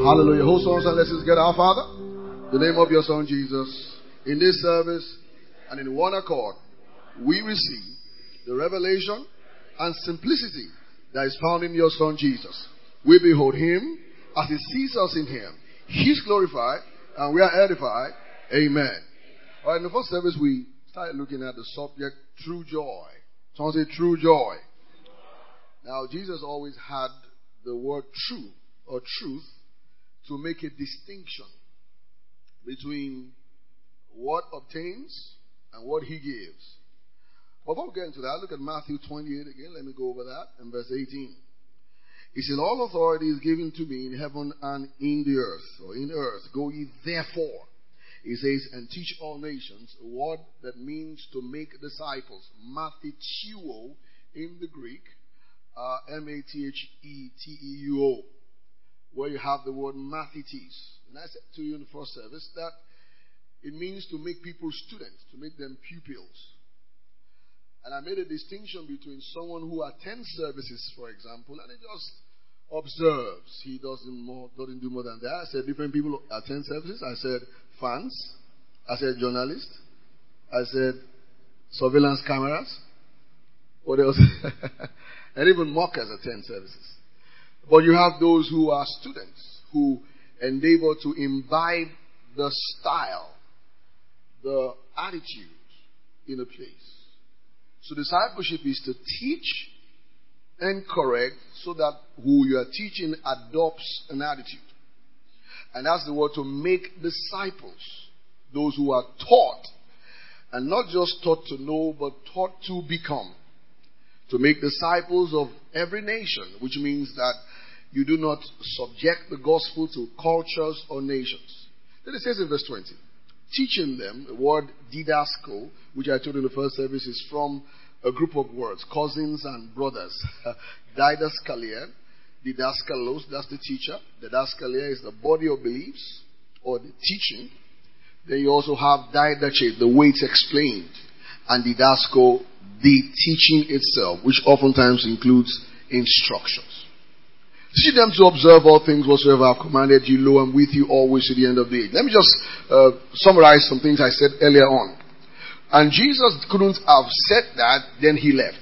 Hallelujah. Hold on, son. Let's just get our Father. The name of your Son, Jesus. In this service and in one accord, we receive the revelation and simplicity that is found in your Son, Jesus. We behold Him as He sees us in Him. He's glorified and we are edified. Amen. All right, in the first service, we started looking at the subject, true joy. Someone say true joy. Now, Jesus always had the word true or truth to make a distinction between what obtains and what He gives. Before we get into that, look at Matthew 28 again. Let me go over that in verse 18. He said, all authority is given to me in heaven and in the earth, or in earth. Go ye therefore. He says, and teach all nations, a word that means to make disciples. Mathiteuo in the Greek, Matheteuo, where you have the word mathetes. And I said to you in the first service that it means to make people students, to make them pupils. And I made a distinction between someone who attends services, for example, and he just observes. He doesn't do more than that. I said different people attend services. I said fans. I said journalists. I said surveillance cameras. What else? And even mockers attend services. But you have those who are students who endeavor to imbibe the style, the attitude in a place. So discipleship is to teach and correct so that who you are teaching adopts an attitude. And that's the word to make disciples. Those who are taught. And not just taught to know, but taught to become. To make disciples of every nation. Which means that you do not subject the gospel to cultures or nations. Then it says in verse 20. Teaching them, the word didasko, which I told in the first service, is from a group of words, cousins and brothers. Didaskalia, didaskalos, that's the teacher. Didaskalia is the body of beliefs, or the teaching. Then you also have didache, the way it's explained. And didasko, the teaching itself, which oftentimes includes instructions. Teach them to observe all things whatsoever I have commanded you. Lo, I'm with you always to the end of the age. Let me just summarize some things I said earlier on. And Jesus couldn't have said that, then He left.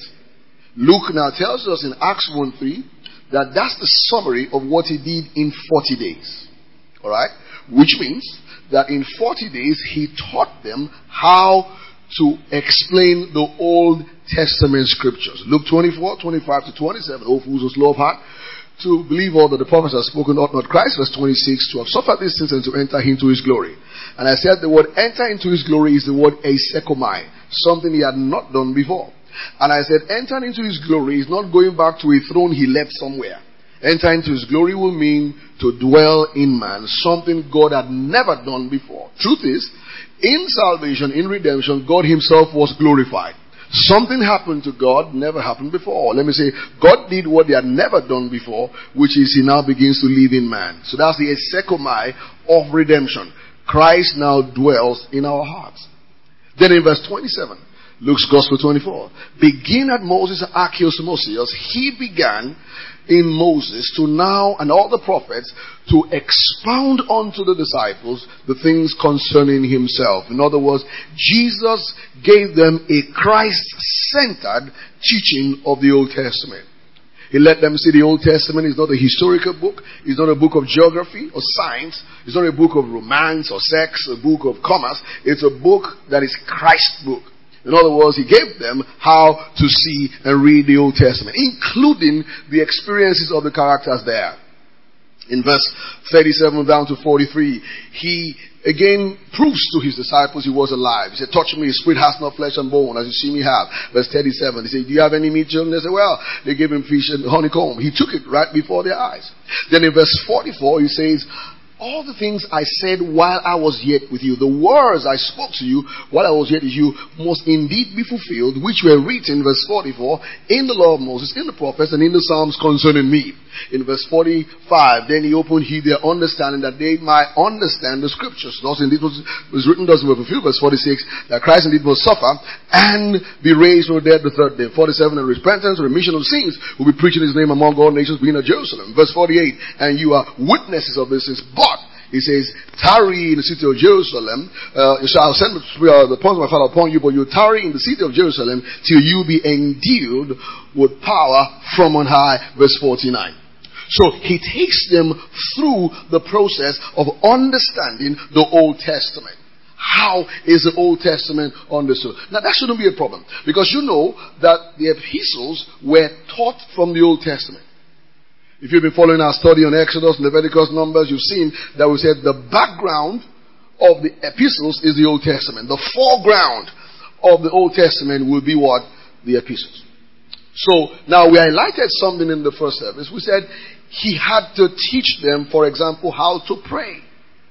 Luke now tells us in Acts 1:3 that that's the summary of what He did in 40 days. Alright? Which means that in 40 days He taught them how to explain the Old Testament scriptures. Luke 24:25 to 27. O fools of slow of heart, to believe all that the prophets have spoken, ought not Christ, verse 26, to have suffered these things and to enter into His glory. And I said the word enter into His glory is the word eisekomai, something He had not done before. And I said enter into His glory is not going back to a throne He left somewhere. Enter into His glory will mean to dwell in man, something God had never done before. Truth is, in salvation, in redemption, God Himself was glorified. Something happened to God, never happened before. Let me say, God did what He had never done before, which is He now begins to live in man. So that's the eisekomai of redemption. Christ now dwells in our hearts. Then in verse 27, Luke's Gospel 24, begin at Moses' Archios Mosios, He began in Moses to now, and all the prophets, to expound unto the disciples the things concerning Himself. In other words, Jesus gave them a Christ-centered teaching of the Old Testament. He let them see the Old Testament is not a historical book. It's not a book of geography or science. It's not a book of romance or sex, a book of commerce. It's a book that is Christ's book. In other words, He gave them how to see and read the Old Testament, including the experiences of the characters there. In verse 37 down to 43, He again proves to His disciples He was alive. He said, touch me, His spirit has not flesh and bone, as you see me have. Verse 37, He said, do you have any meat, children? They said, well, they gave Him fish and honeycomb. He took it right before their eyes. Then in verse 44, He says, all the things I said while I was yet with you, the words I spoke to you while I was yet with you, must indeed be fulfilled, which were written, verse 44, in the law of Moses, in the prophets, and in the Psalms concerning me. In verse 45, then he opened their understanding, that they might understand the scriptures. Thus indeed was written, thus were fulfilled. Verse 46, that Christ indeed must suffer and be raised from the dead the third day. 47, and repentance, remission of sins, will be preaching his name among all nations, being at Jerusalem. Verse 48, and you are witnesses of these things. But he says, tarry in the city of Jerusalem. So I'll send the promise of my Father upon you, but you tarry in the city of Jerusalem till you be endued with power from on high. Verse 49. So he takes them through the process of understanding the Old Testament. How is the Old Testament understood? Now that shouldn't be a problem, because you know that the epistles were taught from the Old Testament. If you've been following our study on Exodus, Leviticus, Numbers, you've seen that we said the background of the epistles is the Old Testament. The foreground of the Old Testament will be what? The epistles. So, now we highlighted something in the first service. We said he had to teach them, for example, how to pray.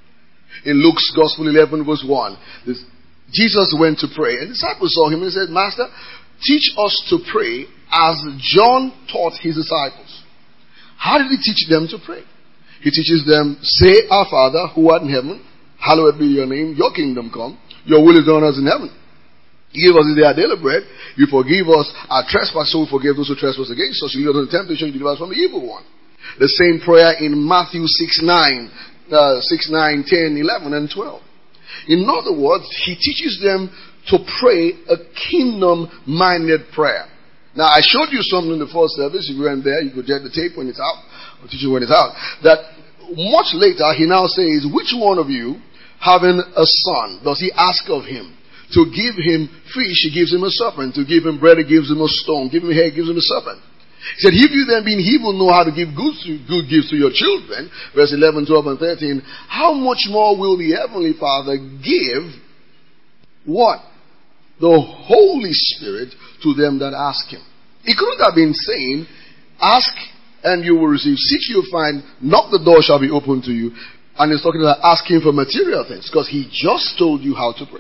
In Luke's Gospel 11 verse 1, Jesus went to pray, and the disciples saw him and said, Master, teach us to pray as John taught his disciples. How did he teach them to pray? He teaches them, say, Our Father, who art in heaven, hallowed be your name, your kingdom come, your will is done as in heaven. Give us this day our daily bread. You forgive us our trespass, so we forgive those who trespass against us. You lead us into temptation, you deliver us from the evil one. The same prayer in Matthew 6, 9, 10, 11, and 12. In other words, he teaches them to pray a kingdom-minded prayer. Now, I showed you something in the first service. If you weren't there, you could get the tape when it's out. I'll teach you when it's out. That much later, he now says, which one of you, having a son, does he ask of him? To give him fish, he gives him a serpent. To give him bread, he gives him a stone. Give him hair, he gives him a serpent. He said, if you then being evil know how to give good gifts to your children, verse 11, 12, and 13, how much more will the Heavenly Father give what? The Holy Spirit to them that ask him. He couldn't have been saying, ask and you will receive, seek you will find, knock the door shall be opened to you. And he's talking about asking for material things, because he just told you how to pray.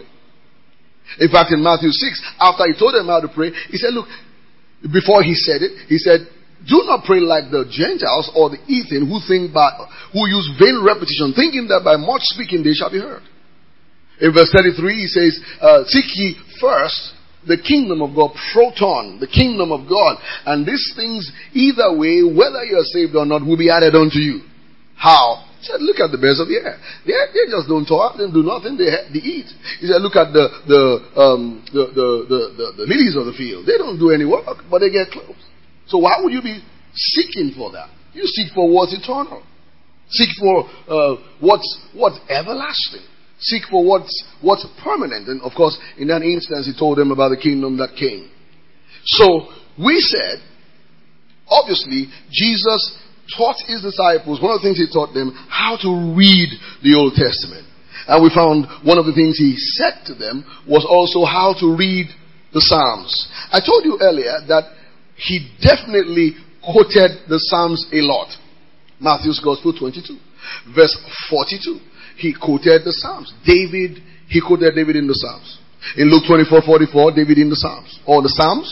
In fact, in Matthew 6, after he told them how to pray, he said, look, before he said it, he said, do not pray like the Gentiles or the heathen who use vain repetition, thinking that by much speaking they shall be heard. In verse 33, he says, seek ye first the kingdom of God, proton, the kingdom of God. And these things, either way, whether you are saved or not, will be added unto you. How? He said, look at the birds of the air. They just don't talk, they do nothing, they eat. He said, look at the lilies of the field. They don't do any work, but they get clothes. So why would you be seeking for that? You seek for what's eternal. Seek for what's everlasting. Seek for what's permanent. And of course, in that instance, he told them about the kingdom that came. So, we said, obviously, Jesus taught his disciples, one of the things he taught them, how to read the Old Testament. And we found one of the things he said to them was also how to read the Psalms. I told you earlier that he definitely quoted the Psalms a lot. Matthew's Gospel 22, verse 42. He quoted the Psalms. He quoted David in the Psalms. In Luke 24:44, David in the Psalms. Or the Psalms.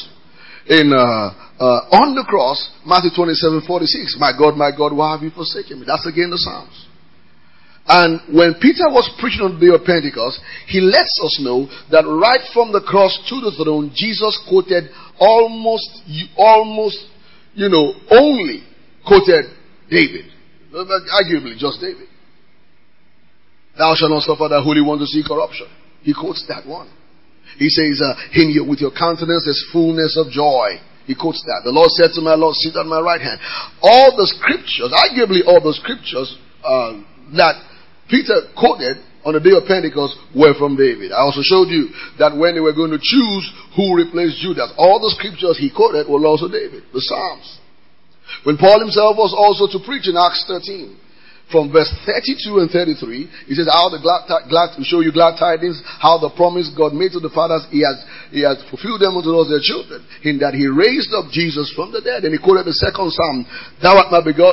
On the cross, Matthew 27:46, my God, why have you forsaken me? That's again the Psalms. And when Peter was preaching on the day of Pentecost, he lets us know that right from the cross to the throne, Jesus quoted only quoted David. Arguably, just David. Thou shalt not suffer thy Holy One to see corruption. He quotes that one. He says, with your countenance there's fullness of joy. He quotes that. The Lord said to my Lord, sit on my right hand. All the scriptures, arguably all the scriptures that Peter quoted on the day of Pentecost were from David. I also showed you that when they were going to choose who replaced Judas, all the scriptures he quoted were also David, the Psalms. When Paul himself was also to preach in Acts 13, from verse 32 and 33, he says, how the glad to show you glad tidings, how the promise God made to the fathers, he has fulfilled them unto us their children, in that he raised up Jesus from the dead. And he quoted the second Psalm, thou art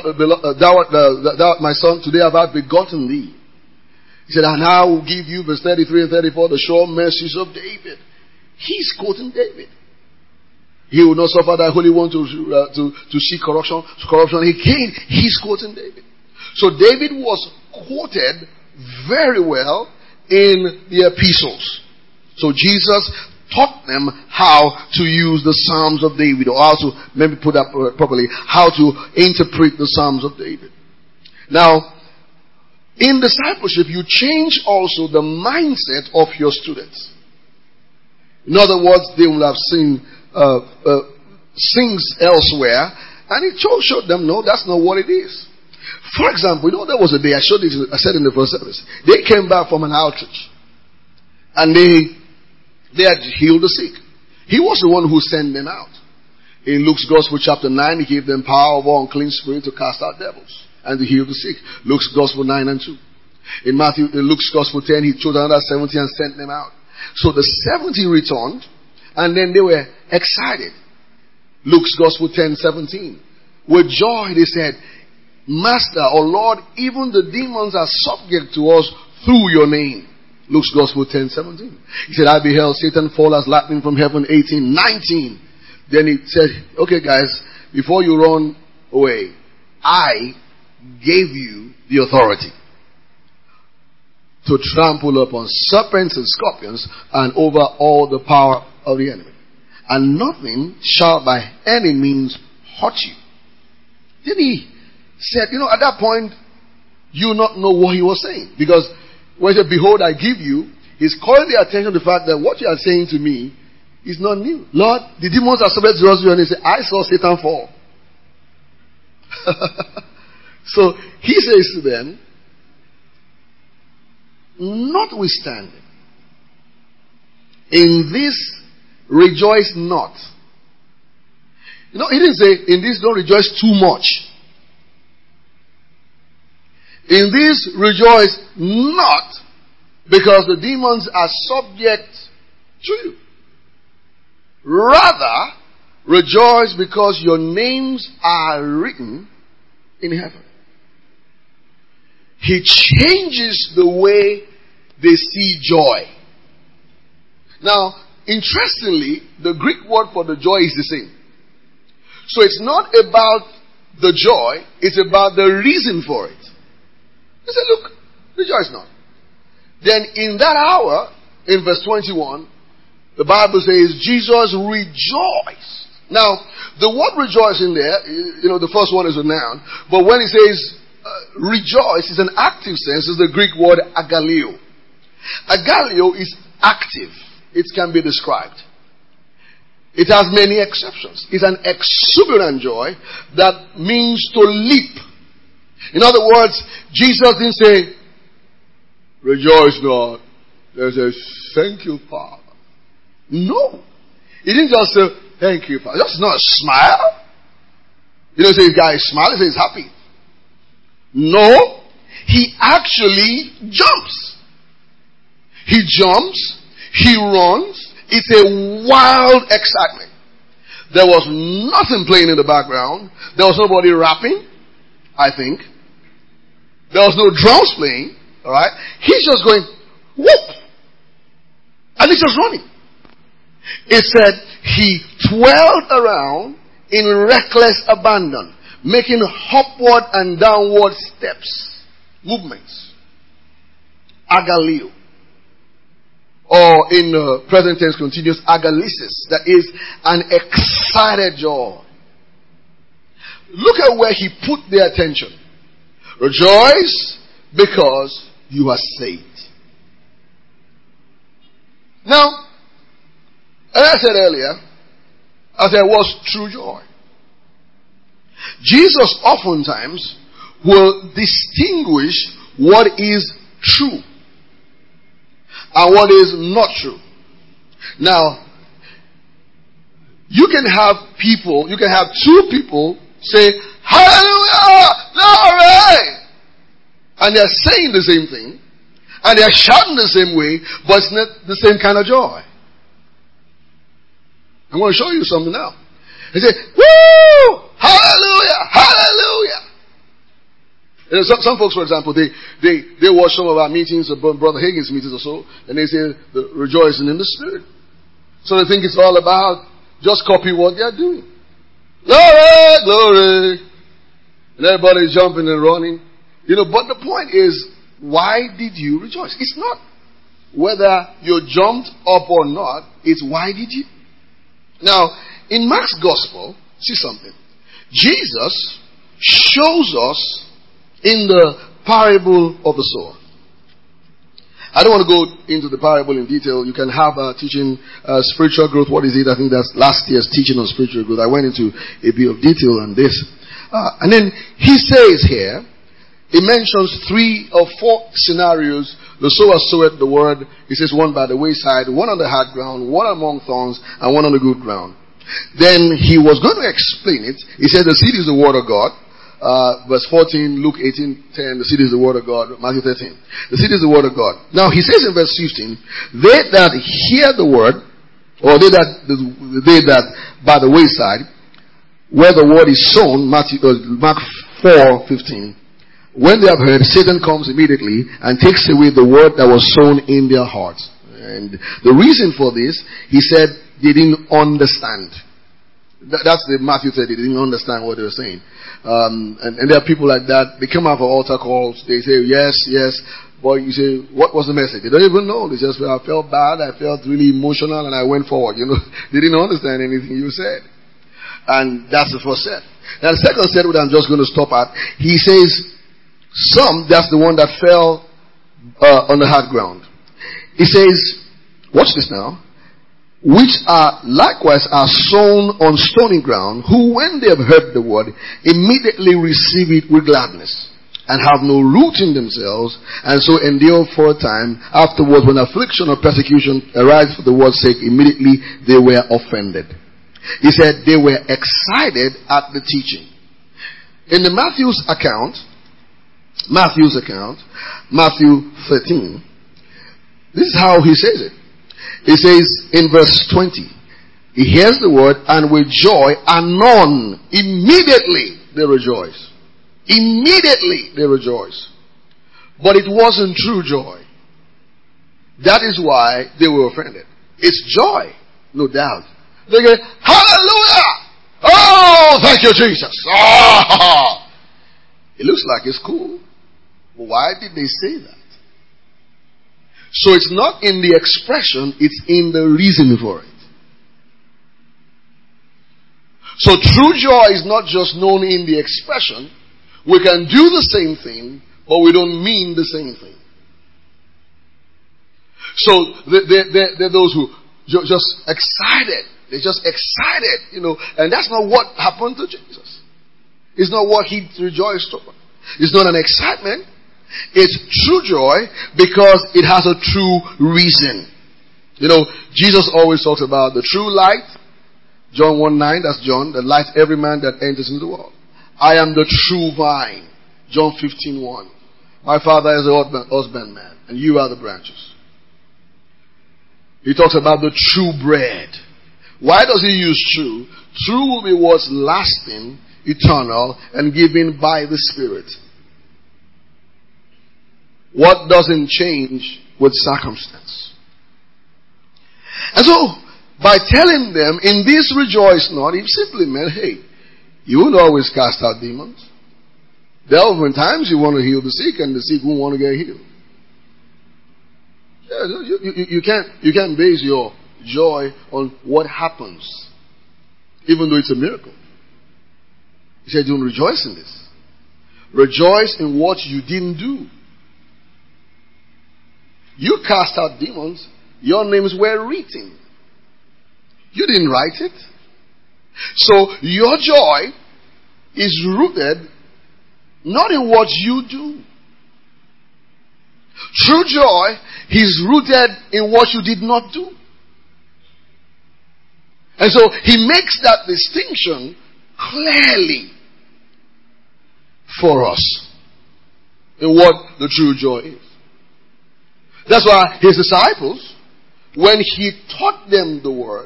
my son, today have I begotten thee. He said, and I will give you, verse 33 and 34, the sure mercies of David. He's quoting David. He will not suffer thy Holy One to see corruption. Again, he's quoting David. So David was quoted very well in the epistles. So Jesus taught them how to use the Psalms of David, or how to, maybe put that properly, how to interpret the Psalms of David. Now, in discipleship, you change also the mindset of your students. In other words, they will have seen things elsewhere, and it showed them, no, that's not what it is. For example, there was a day, I said in the first service, they came back from an outreach, and they had healed the sick. He was the one who sent them out. In Luke's Gospel chapter 9, he gave them power over unclean spirits to cast out devils and to heal the sick. Luke's Gospel 9 and 2. In Luke's Gospel 10, he chose another 70 and sent them out. So the 70 returned, and then they were excited. Luke's Gospel 10:17. With joy they said, Master or Lord, even the demons are subject to us through your name. Luke's Gospel 10:17. He said, I beheld Satan fall as lightning from heaven. 18:19. Then he said, okay guys, before you run away, I gave you the authority to trample upon serpents and scorpions and over all the power of the enemy. And nothing shall by any means hurt you. Then he said, at that point, you not know what he was saying. Because when he said, behold, I give you, he's calling the attention to the fact that what you are saying to me is not new. Lord, the demons are subject to us, and he said, I saw Satan fall. So he says to them, notwithstanding, in this rejoice not. He didn't say, in this don't rejoice too much. In this rejoice not, because the demons are subject to you. Rather, rejoice because your names are written in heaven. He changes the way they see joy. Now, interestingly, the Greek word for the joy is the same. So it's not about the joy, it's about the reason for it. He said, look, rejoice not. Then in that hour, in verse 21, the Bible says, Jesus rejoiced. Now, the word rejoice in there, the first one is a noun, but when it says rejoice, it's an active sense, it's the Greek word agalio. Agalio is active. It can be described. It has many exceptions. It's an exuberant joy that means to leap. In other words, Jesus didn't say, rejoice not. He says, thank you, Father. No. He didn't just say, thank you, Father. Just not a smile. You don't say the guy is smiling, he says he's happy. No. He actually jumps. He jumps. He runs. It's a wild excitement. There was nothing playing in the background. There was nobody rapping, I think. There was no drums playing. Alright? He's just going, whoop! And he's just running. It said, he twirled around in reckless abandon, making upward and downward steps, movements. Agalio. Or in present tense continuous, agalisis. That is an excited joy. Look at where he put their attention. Rejoice because you are saved. Now, as I said earlier, what's true joy? Jesus oftentimes will distinguish what is true and what is not true. Now, you can have two people say, hallelujah, glory! And they're saying the same thing. And they're shouting the same way, but it's not the same kind of joy. I'm going to show you something now. They say, woo! Hallelujah! Hallelujah! You know, some folks, for example, they watch some of our meetings, or Brother Hagin's meetings or so, and they say, rejoicing in the Spirit. So they think it's all about just copy what they're doing. Glory! Glory! And everybody's jumping and running. You know, but the point is, why did you rejoice? It's not whether you jumped up or not, it's why did you? Now, in Mark's Gospel, see something. Jesus shows us in the parable of the sower. I don't want to go into the parable in detail. You can have teaching spiritual growth. What is it? I think that's last year's teaching on spiritual growth. I went into a bit of detail on this. And then he says here, he mentions 3 or 4 scenarios. The sower soweth the word. He says one by the wayside, one on the hard ground, one among thorns, and one on the good ground. Then he was going to explain it. He said the seed is the word of God. Verse 14, Luke 18:10, the seed is the word of God. Matthew 13, the seed is the word of God. Now he says in verse 15, they that hear the word, or they that by the wayside, where the word is sown, Mark 4:15. When they have heard, Satan comes immediately and takes away the word that was sown in their hearts. And the reason for this, he said, they didn't understand. That's the Matthew 30. They didn't understand what they were saying. And there are people like that. They come out for altar calls. They say, yes, yes. But you say, what was the message? They don't even know. They just, I felt bad. I felt really emotional and I went forward. You know, they didn't understand anything you said. And that's the first set. Now the second set, which I'm just going to stop at, he says, that's the one that fell on the hard ground. He says, watch this now, which are likewise are sown on stony ground, who when they have heard the word, immediately receive it with gladness, and have no root in themselves, and so endure for a time. Afterwards, when affliction or persecution arise for the word's sake, immediately they were offended. He said they were excited at the teaching. In the Matthew 13, this is how he says it. He says in verse 20, he hears the word and with joy, anon, immediately they rejoice. Immediately they rejoice. But it wasn't true joy. That is why they were offended. It's joy, no doubt. They go, hallelujah! Oh, thank you, Jesus! Oh! It looks like it's cool. But why did they say that? So it's not in the expression, it's in the reason for it. So true joy is not just known in the expression. We can do the same thing, but we don't mean the same thing. So they're those who just excited. They're just excited, you know. And that's not what happened to Jesus. It's not what he rejoiced over. It's not an excitement. It's true joy because it has a true reason. You know, Jesus always talks about the true light. John 1:9, that's John. The light every man that enters into the world. I am the true vine. John 15:1. My Father is the husbandman, and you are the branches. He talks about the true bread. Why does he use true? True will be what's lasting, eternal, and given by the Spirit. What doesn't change with circumstance. And so, by telling them, in this rejoice not, it simply meant, hey, you won't always cast out demons. There are often times you want to heal the sick, and the sick won't want to get healed. Yeah, you can't base your joy on what happens, even though it's a miracle. He said, don't rejoice in this. Rejoice in what you didn't do. You cast out demons, your names were written. You didn't write it. So your joy is rooted not in what you do. True joy is rooted in what you did not do. And so he makes that distinction clearly for us. in what the true joy is. That's why his disciples, when he taught them the word,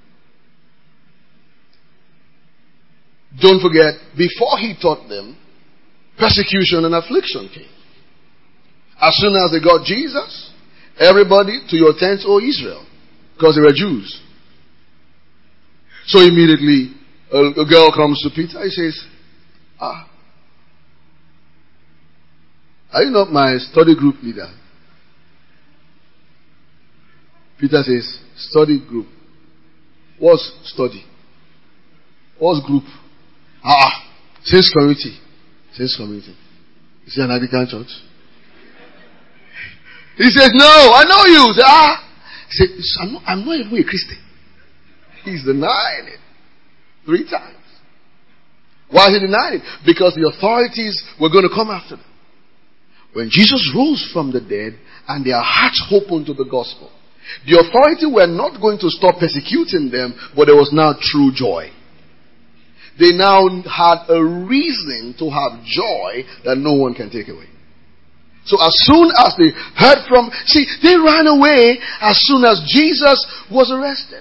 don't forget, before he taught them, persecution and affliction came. As soon as they got Jesus, everybody to your tents, O Israel, because they were Jews. So immediately, a girl comes to Peter. He says, are you not my study group leader? Peter says, study group. What's study? What's group? Saints community. Saints community. Is it an Anglican church? He says, no, I know you. He said, I'm not even a Christian. He's denying it 3 times. Why is he denying it? Because the authorities were going to come after them. When Jesus rose from the dead and their hearts opened to the gospel, the authority were not going to stop persecuting them, but there was now true joy. They now had a reason to have joy that no one can take away. So as soon as they heard from, they ran away as soon as Jesus was arrested.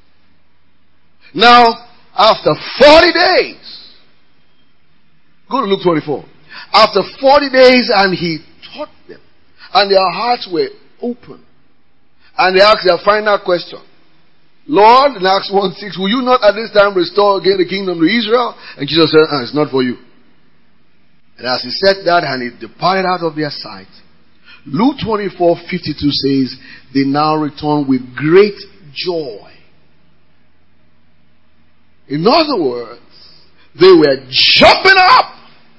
Now, after 40 days, go to Luke 24. After 40 days, and he taught them, and their hearts were open. And they asked their final question. Lord, in Acts 1:6, will you not at this time restore again the kingdom to Israel? And Jesus said, it's not for you. And as he said that, and he departed out of their sight, Luke 24:52 says, they now return with great joy. In other words, they were jumping up.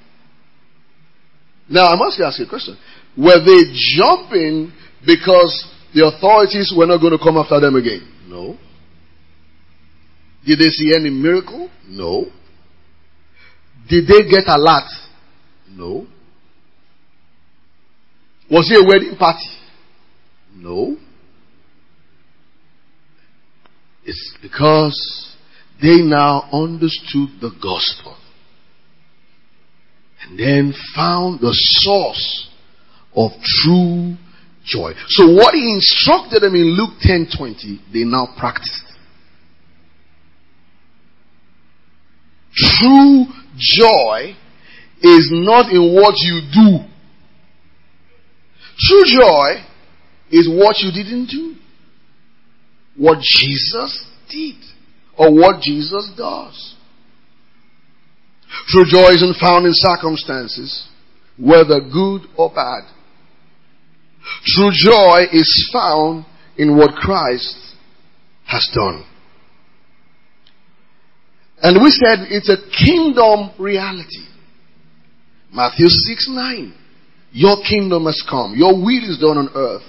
Now, I must ask you a question. Were they jumping because the authorities were not going to come after them again? No. Did they see any miracle? No. Did they get a lot? No. Was it a wedding party? No. It's because they now understood the gospel and then found the source of true joy. So what he instructed them in Luke 10:20, they now practiced. True joy is not in what you do. True joy is what you didn't do. What Jesus did. Or what Jesus does. True joy isn't found in circumstances, whether good or bad. True joy is found in what Christ has done. And we said it's a kingdom reality. Matthew 6:9. Your kingdom has come. Your will is done on earth.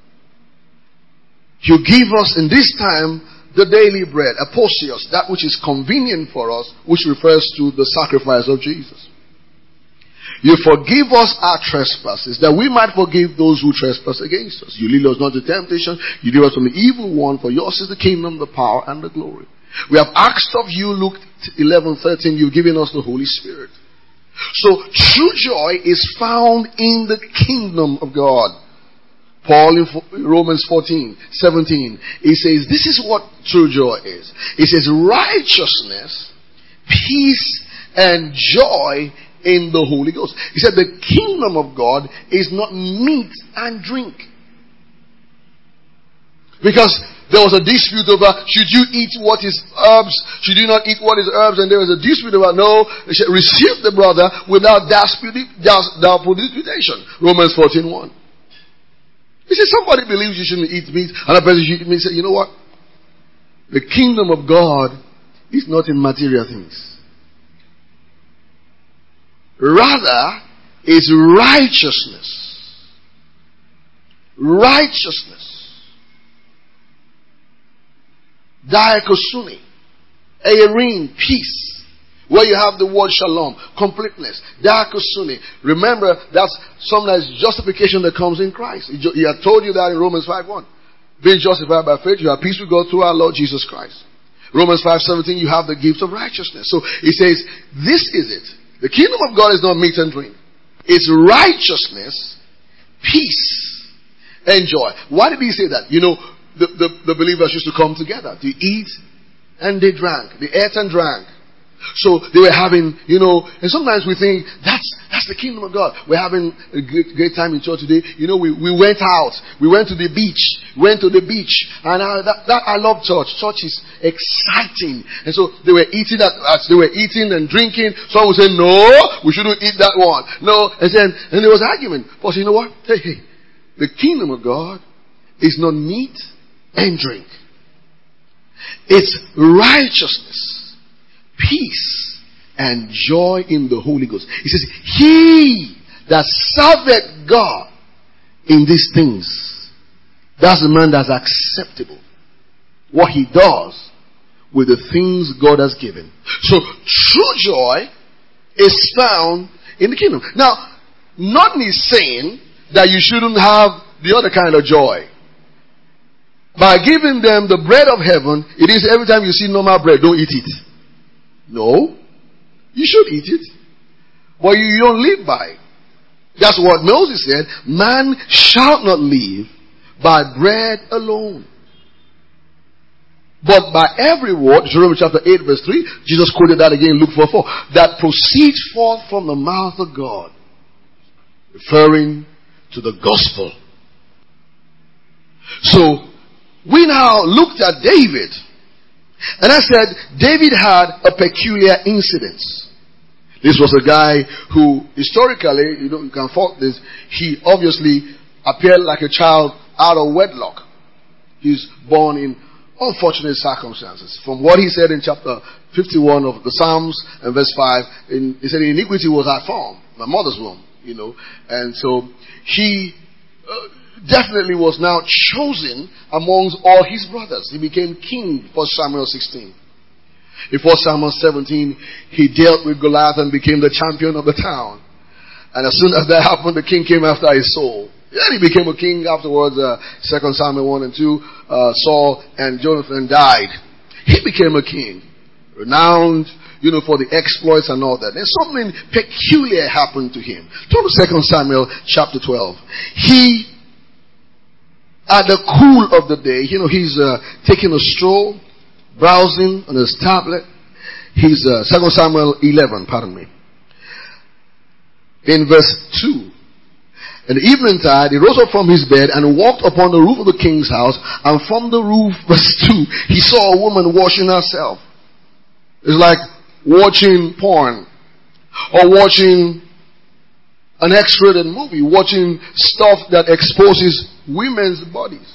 You give us in this time the daily bread, aposios, that which is convenient for us, which refers to the sacrifice of Jesus. You forgive us our trespasses, that we might forgive those who trespass against us. You lead us not to temptation, you deliver us from the evil one, for yours is the kingdom, the power, and the glory. We have asked of you, Luke 11:13, you've given us the Holy Spirit. So true joy is found in the kingdom of God. Paul in Romans 14:17, he says, this is what true joy is. He says, righteousness, peace, and joy in the Holy Ghost. He said, the kingdom of God is not meat and drink. Because there was a dispute over, should you eat what is herbs? Should you not eat what is herbs? And there was a dispute about, no, receive the brother without doubtful disputation. Romans 14:1. He said, somebody believes you shouldn't eat meat, and a person should eat meat. He said, you know what? The kingdom of God is not in material things. Rather, is righteousness. Righteousness. Diakosune. Erin, peace. Where you have the word shalom, completeness. Diakosune. Remember, that's sometimes justification that comes in Christ. He had told you that in Romans 5:1. Being justified by faith, you have peace with God through our Lord Jesus Christ. Romans 5:17, you have the gift of righteousness. So he says, this is it. The kingdom of God is not meat and drink. is righteousness, peace, and joy. Why did he say that? You know, the believers used to come together to eat, and they drank. They ate and drank. So they were having, you know, and sometimes we think that's the kingdom of God. We're having a great time in church today. You know, we went out. We went to the beach. And I love church. Church is exciting. And so they were eating as they were eating and drinking. Someone would say, no, we shouldn't eat that one. No. And there was argument. But you know what? Hey, the kingdom of God is not meat and drink. It's righteousness, peace, and joy in the Holy Ghost. He says, he that serveth God in these things, that's the man that's acceptable. What he does with the things God has given. So true joy is found in the kingdom. Now, nothing is saying that you shouldn't have the other kind of joy. By giving them the bread of heaven, it is every time you see normal bread, don't eat it. No. You should eat it. But you don't live by it. That's what Moses said. Man shall not live by bread alone, but by every word, Deuteronomy chapter 8 verse 3, Jesus quoted that again in Luke 4:4, that proceeds forth from the mouth of God, referring to the gospel. So, we now looked at David, and I said David had a peculiar incident. This was a guy who, historically, you can fault this, he obviously appeared like a child out of wedlock. He's born in unfortunate circumstances. From what he said in chapter 51 of the Psalms and verse 5, he said, iniquity was I formed, my mother's womb, and so he definitely was now chosen amongst all his brothers. He became king, 1 Samuel 16. In 1 Samuel 17, he dealt with Goliath and became the champion of the town. And as soon as that happened, the king came after his soul. Then he became a king afterwards. 2 Samuel 1 and 2, Saul and Jonathan died. He became a king, renowned, for the exploits and all that. Then something peculiar happened to him. Turn to 2 Samuel chapter 12. He, at the cool of the day, he's taking a stroll, browsing on his tablet. He's 2 Samuel 11, pardon me. In verse 2. In the evening tide, he rose up from his bed and walked upon the roof of the king's house. And from the roof, verse 2, he saw a woman washing herself. It's like watching porn or watching an X-rated movie, watching stuff that exposes women's bodies.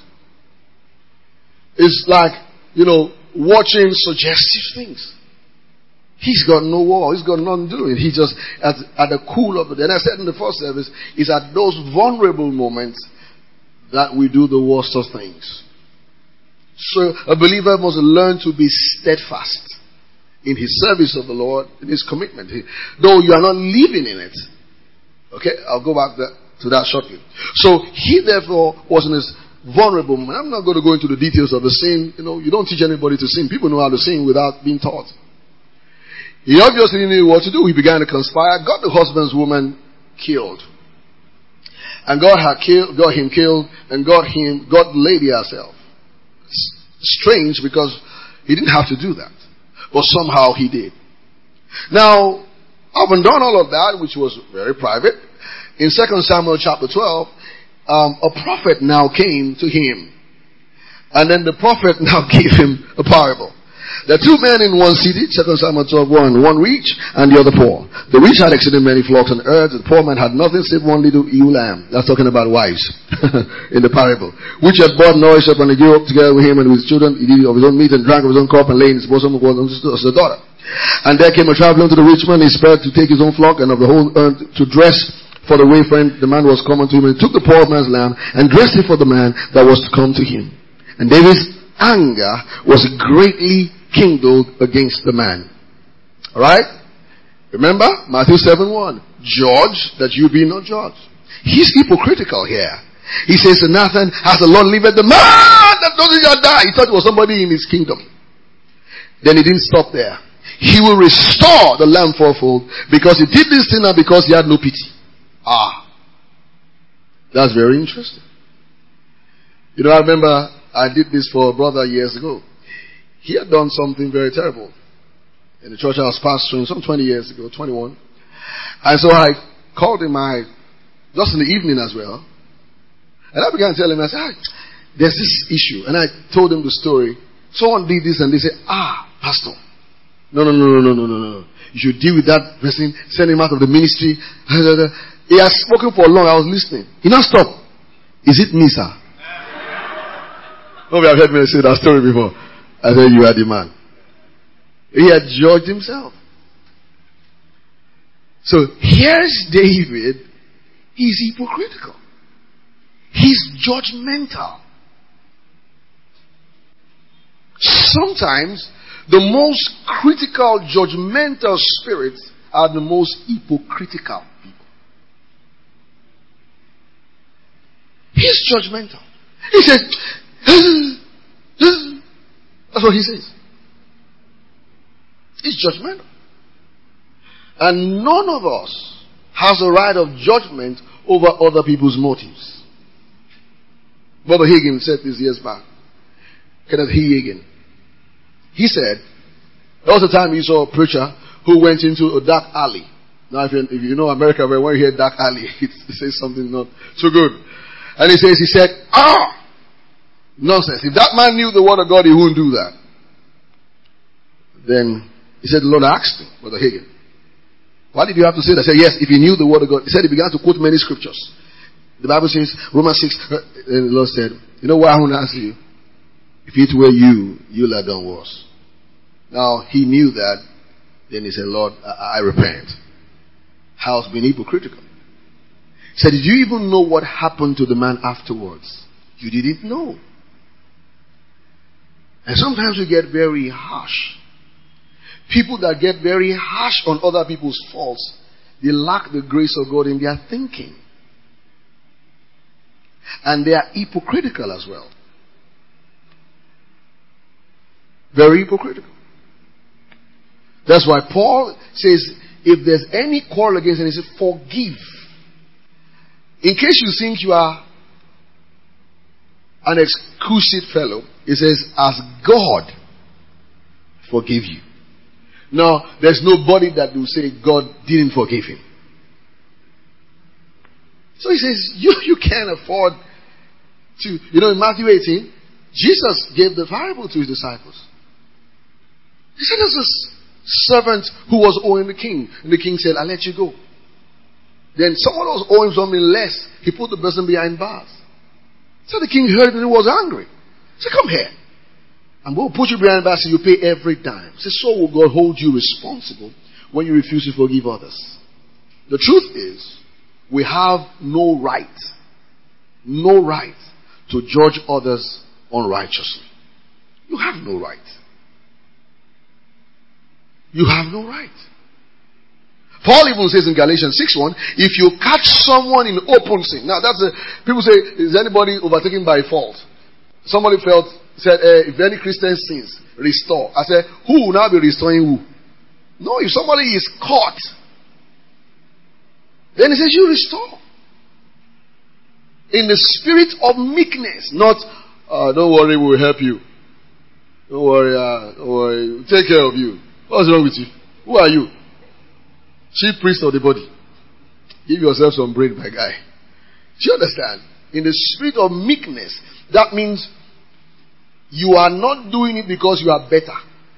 It's like, watching suggestive things. He's got no wall. He's got nothing doing. He just, at the cool of it. And I said in the first service, it's at those vulnerable moments that we do the worst of things. So a believer must learn to be steadfast in his service of the Lord, in his commitment. Though you are not living in it. Okay, I'll go back to that shortly. So he therefore was in his vulnerable moment. I'm not going to go into the details of the sin. You don't teach anybody to sin. People know how to sin without being taught. He obviously knew what to do. He began to conspire, got the husband's woman killed. And God got him killed, and got the lady herself. Strange, because he didn't have to do that. But somehow he did. Now, having done all of that, which was very private, in 2 Samuel chapter 12, a prophet now came to him. And then the prophet now gave him a parable. There are two men in one city, 2 Samuel 12:1, one rich and the other poor. The rich had exceeding many flocks and herds, the poor man had nothing save one little ewe lamb. That's talking about wives in the parable. Which had bought, nourished up, and grew up together with him and with his children. He did of his own meat and drank of his own cup, and lay in his bosom was as a daughter. And there came a traveler unto the rich man. He spared to take his own flock and of the whole earth to dress for the wayfaring. The man was common to him, and he took the poor man's lamb and dressed it for the man that was to come to him. And David's anger was greatly kindled against the man. Alright? Remember? Matthew 7:1. Judge that you be not judged. He's hypocritical here. He says to Nathan, as the Lord liveth, the man that doesn't yet die. He thought it was somebody in his kingdom. Then he didn't stop there. He will restore the lamb fourfold, because he did this thing and because he had no pity. That's very interesting. You know, I remember I did this for a brother years ago. He had done something very terrible in the church I was pastoring some 20 years ago, 21. And so I called him just in the evening as well. And I began telling him, I said, there's this issue. And I told him the story. Someone did this and they said, Pastor, no. You should deal with that person, send him out of the ministry. He has spoken for long. I was listening. He now stopped. Is it me, sir? Maybe I've heard me say that story before. I said, you are the man. He had judged himself. So here's David. He's hypocritical. He's judgmental. Sometimes the most critical, judgmental spirits are the most hypocritical people. He's judgmental. He said, that's what he says. He's judgmental. And none of us has a right of judgment over other people's motives. Brother Hagin said this years back. Kenneth Hagin. He said, there was a time he saw a preacher who went into a dark alley. Now, if you know America, when you hear dark alley, it says something not so good. And he said, nonsense. If that man knew the word of God, he wouldn't do that. Then he said, the Lord asked him, Brother Hagin, why did you have to say that? I said, yes, if he knew the word of God. He said he began to quote many scriptures. The Bible says, Romans 6, and the Lord said, you know what I want to ask you? If it were you, you'll have done worse. Now, he knew that. Then he said, Lord, I repent. House been hypocritical. He said, did you even know what happened to the man afterwards? You didn't know. And sometimes we get very harsh. People that get very harsh on other people's faults, they lack the grace of God in their thinking. And they are hypocritical as well. Very hypocritical. That's why Paul says, if there's any quarrel against anyone, he says, forgive. In case you think you are an exquisite fellow, he says, as God forgive you. Now, there's nobody that will say God didn't forgive him. So he says, you can't afford to, in Matthew 18, Jesus gave the parable to his disciples. He said, there's this servant who was owing the king. And the king said, I'll let you go. Then someone was owing something less. He put the person behind bars. So the king heard and he was angry. He said, come here. I'm going to put you behind bars so you pay every dime. He said, so will God hold you responsible when you refuse to forgive others. The truth is, we have no right to judge others unrighteously. You have no right. You have no right. Paul even says in Galatians 6:1, if you catch someone in open sin. Now people say, is anybody overtaken by fault? Somebody said, if any Christian sins, restore. I said, who will now be restoring who? No, if somebody is caught, then he says, you restore. In the spirit of meekness, not, don't worry, we'll help you. Don't worry, we'll take care of you. What's wrong with you? Who are you? Chief priest of the body. Give yourself some break, my guy. Do you understand? In the spirit of meekness, that means you are not doing it because you are better.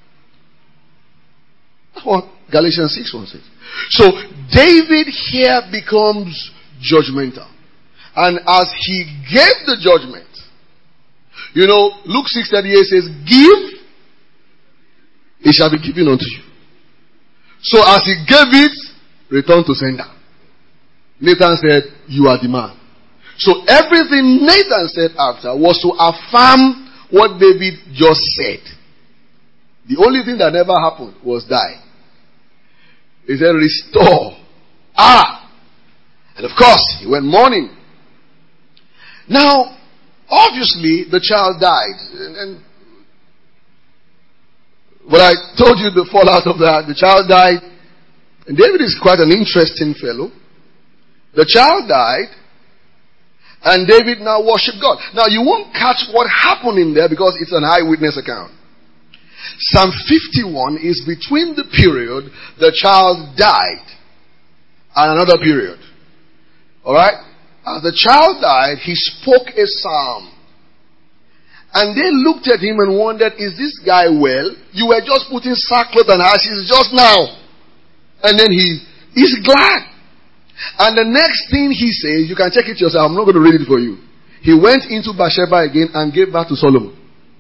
That's what Galatians 6:1 says. So David here becomes judgmental. And as he gave the judgment, Luke 6:38 says, give, it shall be given unto you. So as he gave it, return to sender. Nathan said, you are the man. So everything Nathan said after was to affirm what David just said. The only thing that never happened was die. He said, restore. And of course, he went mourning. Now, obviously, the child died. But I told you the fallout of that. The child died. And David is quite an interesting fellow. The child died, and David now worshiped God. Now, you won't catch what happened in there because it's an eyewitness account. Psalm 51 is between the period the child died and another period. Alright? As the child died, he spoke a psalm. And they looked at him and wondered, is this guy well? You were just putting sackcloth and ashes just now. And then he's glad. And the next thing he says, you can check it yourself, I'm not going to read it for you. He went into Bathsheba again and gave birth to Solomon.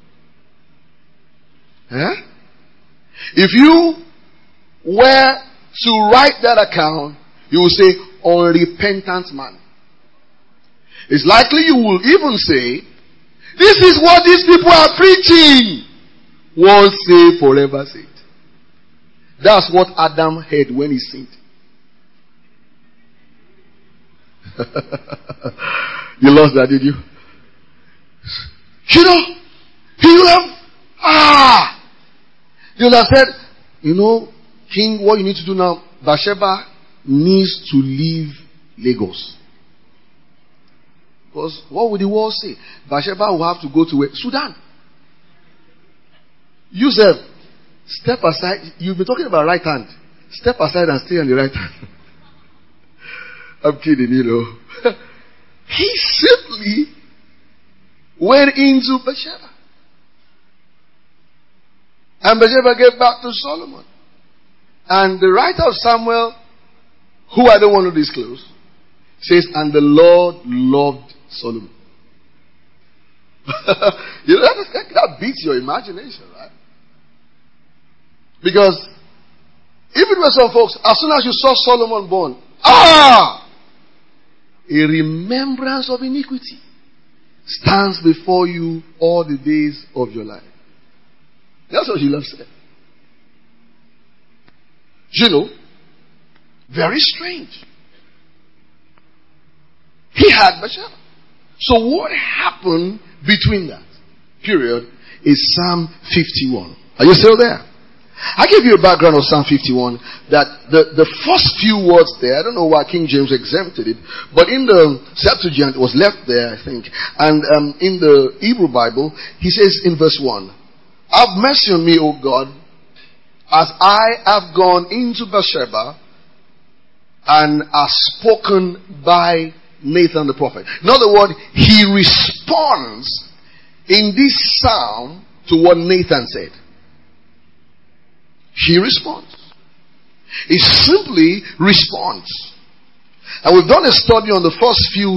If you were to write that account, you will say, unrepentant man. It's likely you will even say, this is what these people are preaching. Once saved, forever saved. That's what Adam heard when he sinned. You lost that, did you? You know, he would have, you would have said, you know, King, what you need to do now, Bathsheba needs to leave Lagos. Because what would the world say? Bathsheba will have to go to where? Sudan. You said, step aside. You've been talking about right hand. Step aside and stay on the right hand. I'm kidding, you know. He simply went into Bathsheba. And Bathsheba gave back to Solomon. And the writer of Samuel, who I don't want to disclose, says, and the Lord loved Solomon. You know, that beats your imagination, right? Because even with some folks, as soon as you saw Solomon born, a remembrance of iniquity stands before you all the days of your life. That's what he said. You know, very strange. He had Bathsheba. So what happened between that period is Psalm 51. Are you still there? I gave you a background of Psalm 51 that the first few words there, I don't know why King James exempted it, but in the Septuagint it was left there, I think. And in the Hebrew Bible, he says in verse 1, have mercy on me, O God, as I have gone into Bathsheba and have spoken by Nathan the prophet. In other words, he responds in this psalm to what Nathan said. He responds. He simply responds. And we've done a study on the first few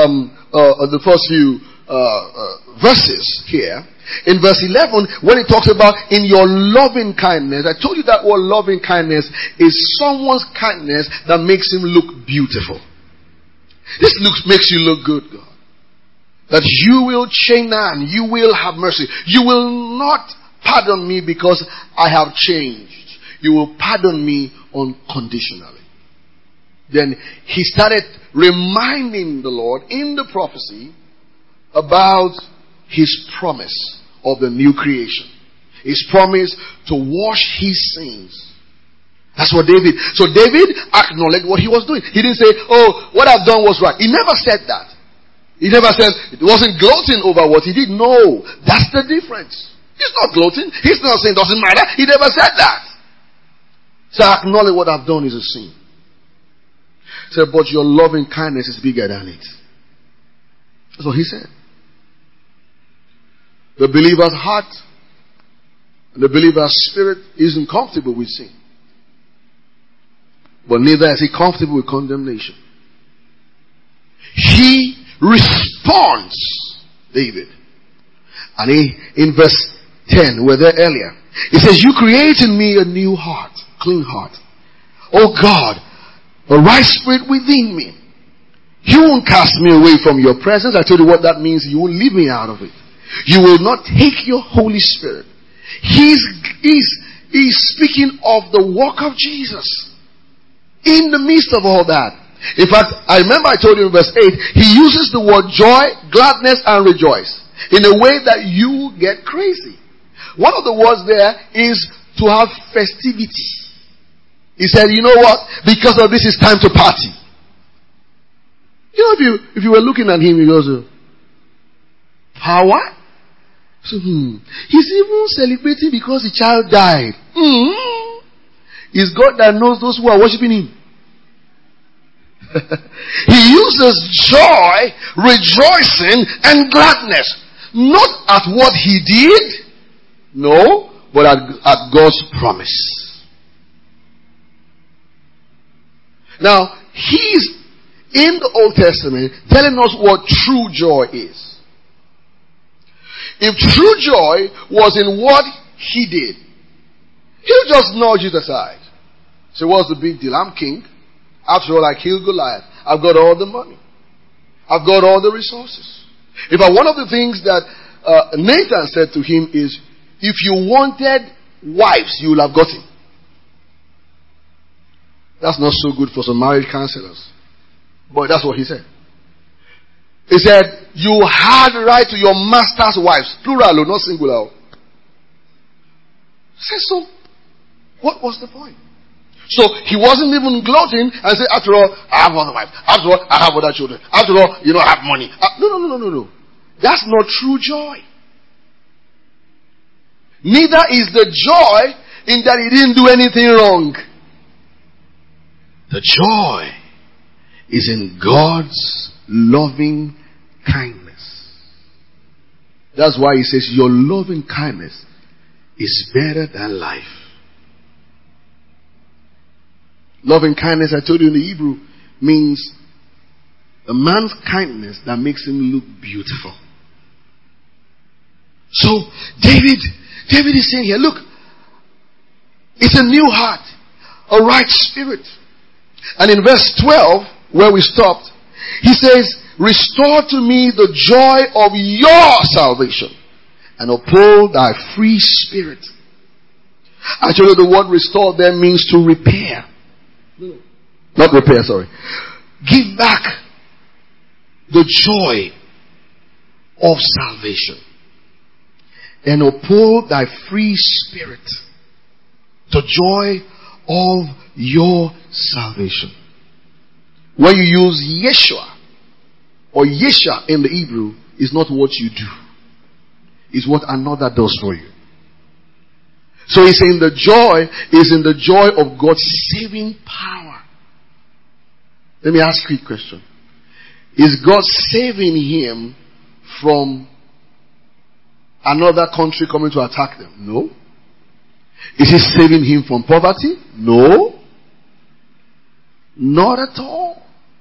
verses here. In verse 11, when it talks about in your loving kindness, I told you that word loving kindness is someone's kindness that makes him look beautiful. This makes you look good, God. That you will change and you will have mercy. You will not pardon me because I have changed. You will pardon me unconditionally. Then he started reminding the Lord in the prophecy about his promise of the new creation. His promise to wash his sins. That's what David. So David acknowledged what he was doing. He didn't say, oh, what I've done was right. He never said that. He never said, it wasn't gloating over what he did. No, that's the difference. He's not gloating. He's not saying it doesn't matter. He never said that. So I acknowledge what I've done is a sin. He said, but your loving kindness is bigger than it. That's what he said. The believer's heart and the believer's spirit isn't comfortable with sin. But neither is he comfortable with condemnation. He responds, David. And in verse 10, we're there earlier. He says, you create in me a new heart, clean heart. Oh God, a right spirit within me. You won't cast me away from your presence. I told you what that means. You won't leave me out of it. You will not take your Holy Spirit. He's speaking of the work of Jesus. In the midst of all that. In fact, I remember I told you in verse 8, he uses the word joy, gladness, and rejoice in a way that you get crazy. One of the words there is to have festivity. He said, you know what? Because of this, it's time to party. if you were looking at him, you go, power? So, he's even celebrating because the child died. It's God that knows those who are worshiping him. He uses joy, rejoicing, and gladness. Not at what he did, no, but at God's promise. Now, he's in the Old Testament telling us what true joy is. If true joy was in what he did, he'll just nudge it aside. So what's the big deal? I'm king. After all, I killed Goliath. I've got all the money. I've got all the resources. In fact, one of the things that Nathan said to him is, if you wanted wives, you will have gotten. That's not so good for some marriage counselors. But that's what he said. He said, you had right to your master's wives. Plural, not singular. He said, so, what was the point? So, he wasn't even gloating and said, after all, I have other wives. After all, I have other children. After all, I have money. No. That's not true joy. Neither is the joy in that he didn't do anything wrong. The joy is in God's loving kindness. That's why he says, your loving kindness is better than life. Loving kindness, I told you in the Hebrew, means a man's kindness that makes him look beautiful. So, David is saying here, look, it's a new heart, a right spirit. And in verse 12, where we stopped, he says, restore to me the joy of your salvation and uphold thy free spirit. Actually, the word restore there means to repair. Not repair, sorry. Give back the joy of salvation and uphold thy free spirit. The joy of your salvation. When you use Yeshua or Yesha in the Hebrew, is not what you do. It's what another does for you. So he's saying the joy is in the joy of God's saving power. Let me ask you a question. Is God saving him from another country coming to attack them? No. Is he saving him from poverty? No. Not at all.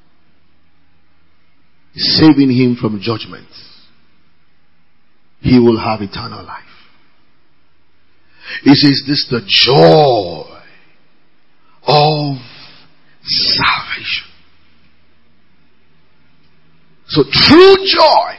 He's saving him from judgment. He will have eternal life. He says, this is the joy of salvation. So true joy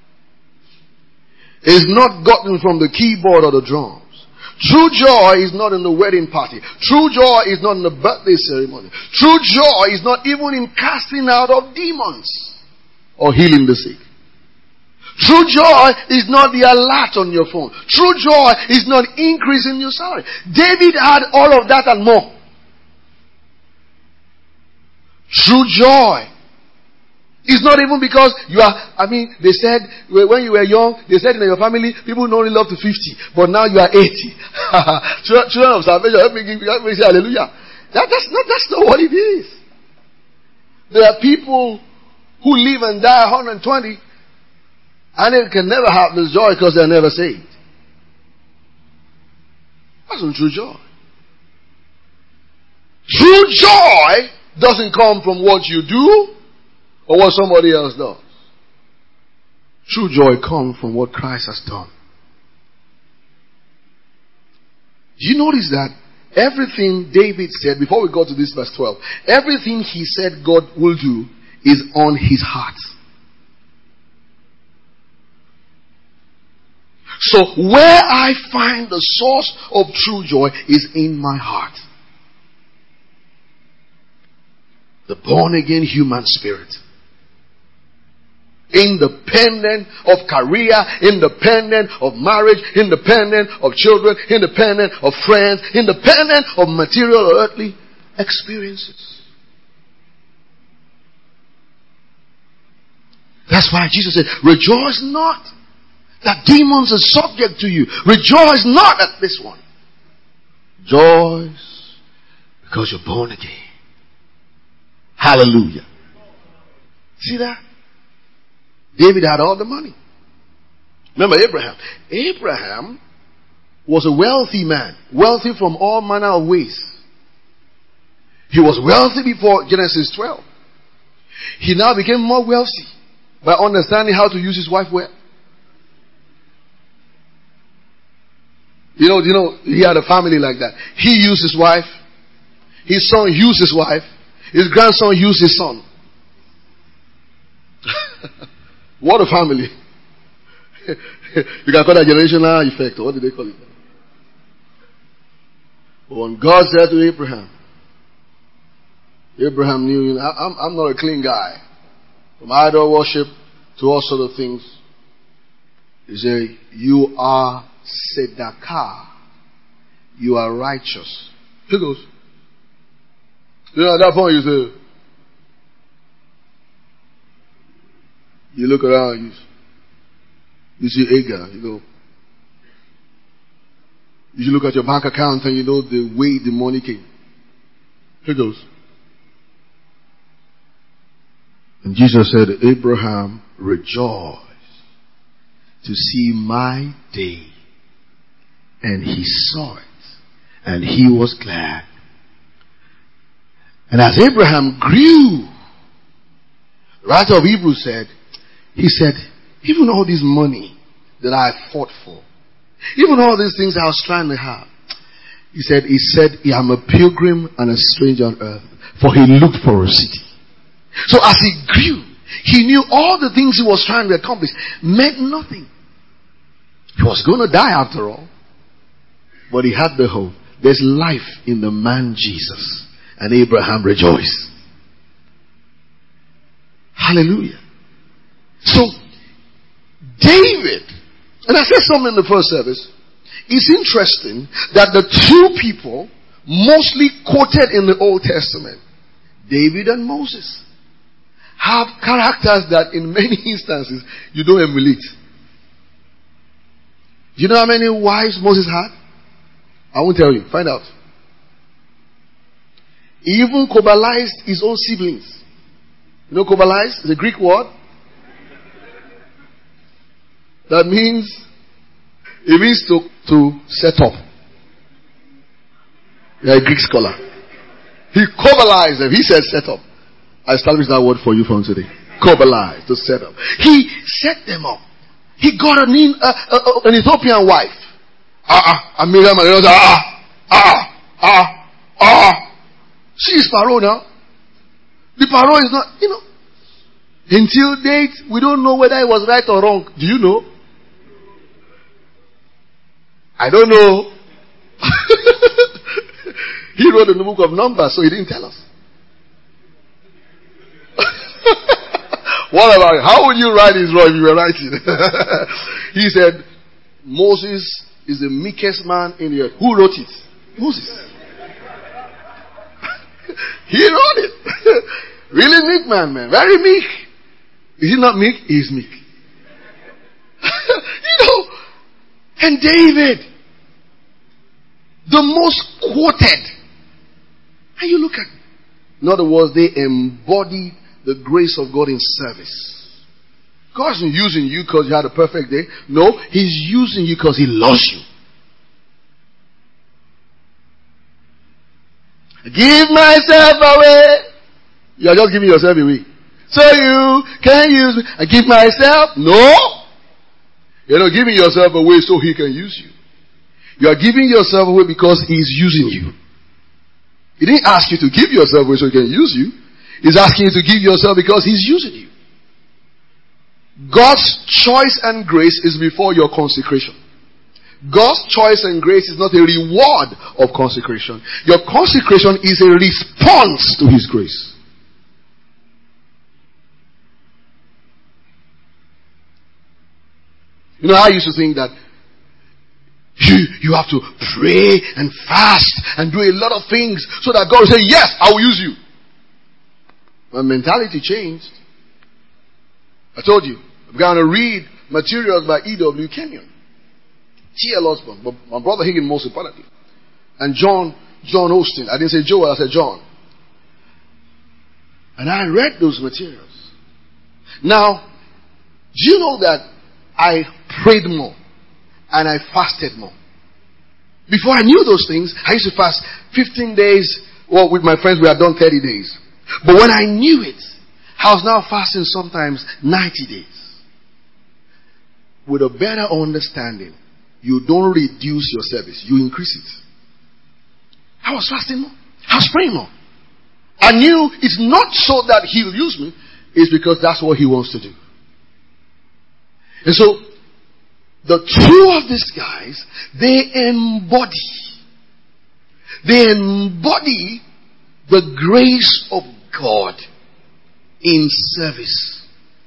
is not gotten from the keyboard or the drums. True joy is not in the wedding party. True joy is not in the birthday ceremony. True joy is not even in casting out of demons or healing the sick. True joy is not the alert on your phone. True joy is not increasing your salary. David had all of that and more. True joy is not even because you are, they said, when you were young, they said in your family, people don't only love to 50, but now you are 80. Children of salvation, help me say hallelujah. That's not what it is. There are people who live and die 120, and they can never have this joy because they're never saved. That's not true joy. True joy doesn't come from what you do or what somebody else does. True joy comes from what Christ has done. Do you notice that everything David said, before we go to this verse 12, everything he said God will do is on his heart. So where I find the source of true joy is in my heart. The born again human spirit. Independent of career, independent of marriage, independent of children, independent of friends, independent of material or earthly experiences. That's why Jesus said, rejoice not that demons are subject to you. Rejoice not at this one. Rejoice because you're born again. Hallelujah. See that? David had all the money. Remember Abraham. Abraham was a wealthy man. Wealthy from all manner of ways. He was wealthy before Genesis 12. He now became more wealthy by understanding how to use his wife well. You know, he had a family like that. He used his wife. His son used his wife. His grandson used his son. What a family. You can call that generational effect. What did they call it? But when God said to Abraham, Abraham knew, I'm not a clean guy. From idol worship to all sort of things. He said, you are tzedakah. You are righteous. He goes. You know, at that point you say, you look around, you see Agar, you go. You look at your bank account and you know the way the money came. He goes. And Jesus said, Abraham rejoiced to see my day. And he saw it. And he was glad. And as Abraham grew, the writer of Hebrews said, he said, even all this money that I fought for, even all these things I was trying to have, he said, I'm a pilgrim and a stranger on earth. For he looked for a city. So as he grew, he knew all the things he was trying to accomplish meant nothing. He was going to die after all. But he had the hope. There's life in the man Jesus. And Abraham rejoiced. Hallelujah. So, David, and I said something in the first service, it's interesting that the two people mostly quoted in the Old Testament, David and Moses, have characters that in many instances you don't emulate. Do you know how many wives Moses had? I won't tell you. Find out. He even cobalized his own siblings. You know cobalize? It's a Greek word. That means, it means to set up. You're a Greek scholar. He cobalized them. He said set up. I established that word for you from today. Cobalized, to set up. He set them up. He got an Ethiopian wife. Miriam and she is Pharaoh now. The Pharaoh is not, until date, we don't know whether it was right or wrong. Do you know? I don't know. He wrote in the book of Numbers, so he didn't tell us. What about it? How would you write his law if you were writing? He said, Moses is the meekest man in the earth. Who wrote it? Moses. He wrote it. Really meek man. Very meek. Is he not meek? He is meek. And David, the most quoted. And you look at it. In other words, they embodied the grace of God in service. God isn't using you because you had a perfect day. No, He's using you because He loves you. Give myself away. You are just giving yourself away. So you can use me. I give myself. No. You're not giving yourself away so He can use you. You are giving yourself away because He is using you. He didn't ask you to give yourself away so He can use you. He's asking you to give yourself because He's using you. God's choice and grace is before your consecration. God's choice and grace is not a reward of consecration. Your consecration is a response to His grace. I used to think that you have to pray and fast and do a lot of things so that God will say, yes, I will use you. My mentality changed. I told you, I'm going to read materials by E.W. Kenyon, T.L. Osborne, but my brother Hagin most importantly, and John Osteen. I didn't say Joel, I said John. And I read those materials. Now, do you know that I prayed more and I fasted more? Before I knew those things, I used to fast 15 days. Well, with my friends, we had done 30 days. But when I knew it, I was now fasting sometimes 90 days. With a better understanding, you don't reduce your service, you increase it. I was fasting more. I was praying more. I knew it's not so that he'll use me, it's because that's what he wants to do. And so, the two of these guys, they embody the grace of God in service.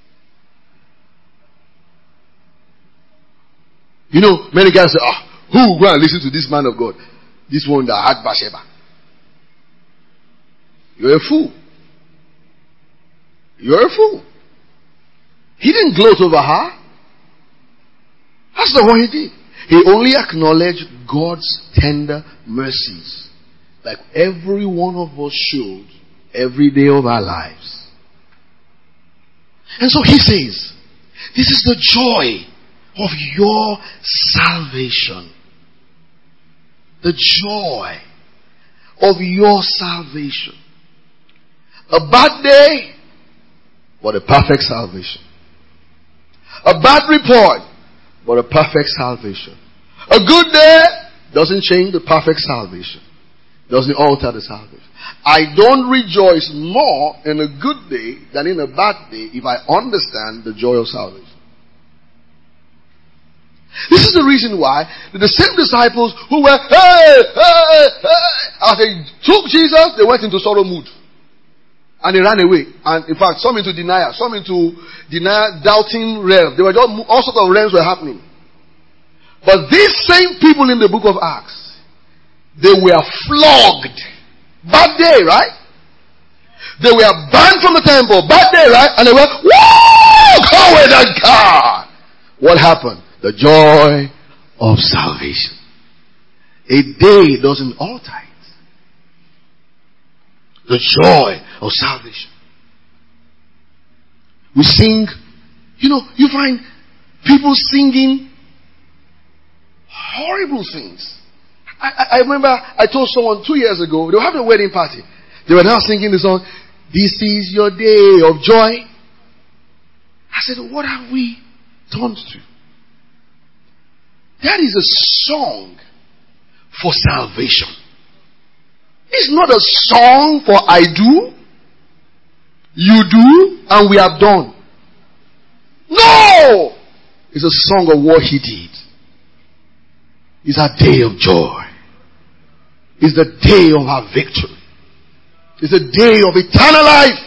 You know, many guys say, who go and listen to this man of God? This one that had Bathsheba. You're a fool. You're a fool. He didn't gloat over her. That's not what he did. He only acknowledged God's tender mercies, like every one of us should every day of our lives. And so he says, this is the joy of your salvation. The joy of your salvation. A bad day, but a perfect salvation. A bad report, but a perfect salvation. A good day doesn't change the perfect salvation. Doesn't alter the salvation. I don't rejoice more in a good day than in a bad day if I understand the joy of salvation. This is the reason why the same disciples who were, as they took Jesus, they went into sorrow mood. And they ran away. And in fact, some into denial, doubting realm. There were all sorts of realms were happening. But these same people in the book of Acts, they were flogged. Bad day, right? They were banned from the temple. Bad day, right? And they were, woo! Go with that God! What happened? The joy of salvation. A day doesn't alter it. The joy of salvation. We sing, you find people singing horrible things. I remember I told someone 2 years ago, they were having a wedding party. They were now singing the song, "This is your day of joy." I said, what have we turned to? That is a song for salvation. It's not a song for I do, you do, and we have done. No! It's a song of what he did. It's a day of joy. It's the day of our victory. It's a day of eternal life.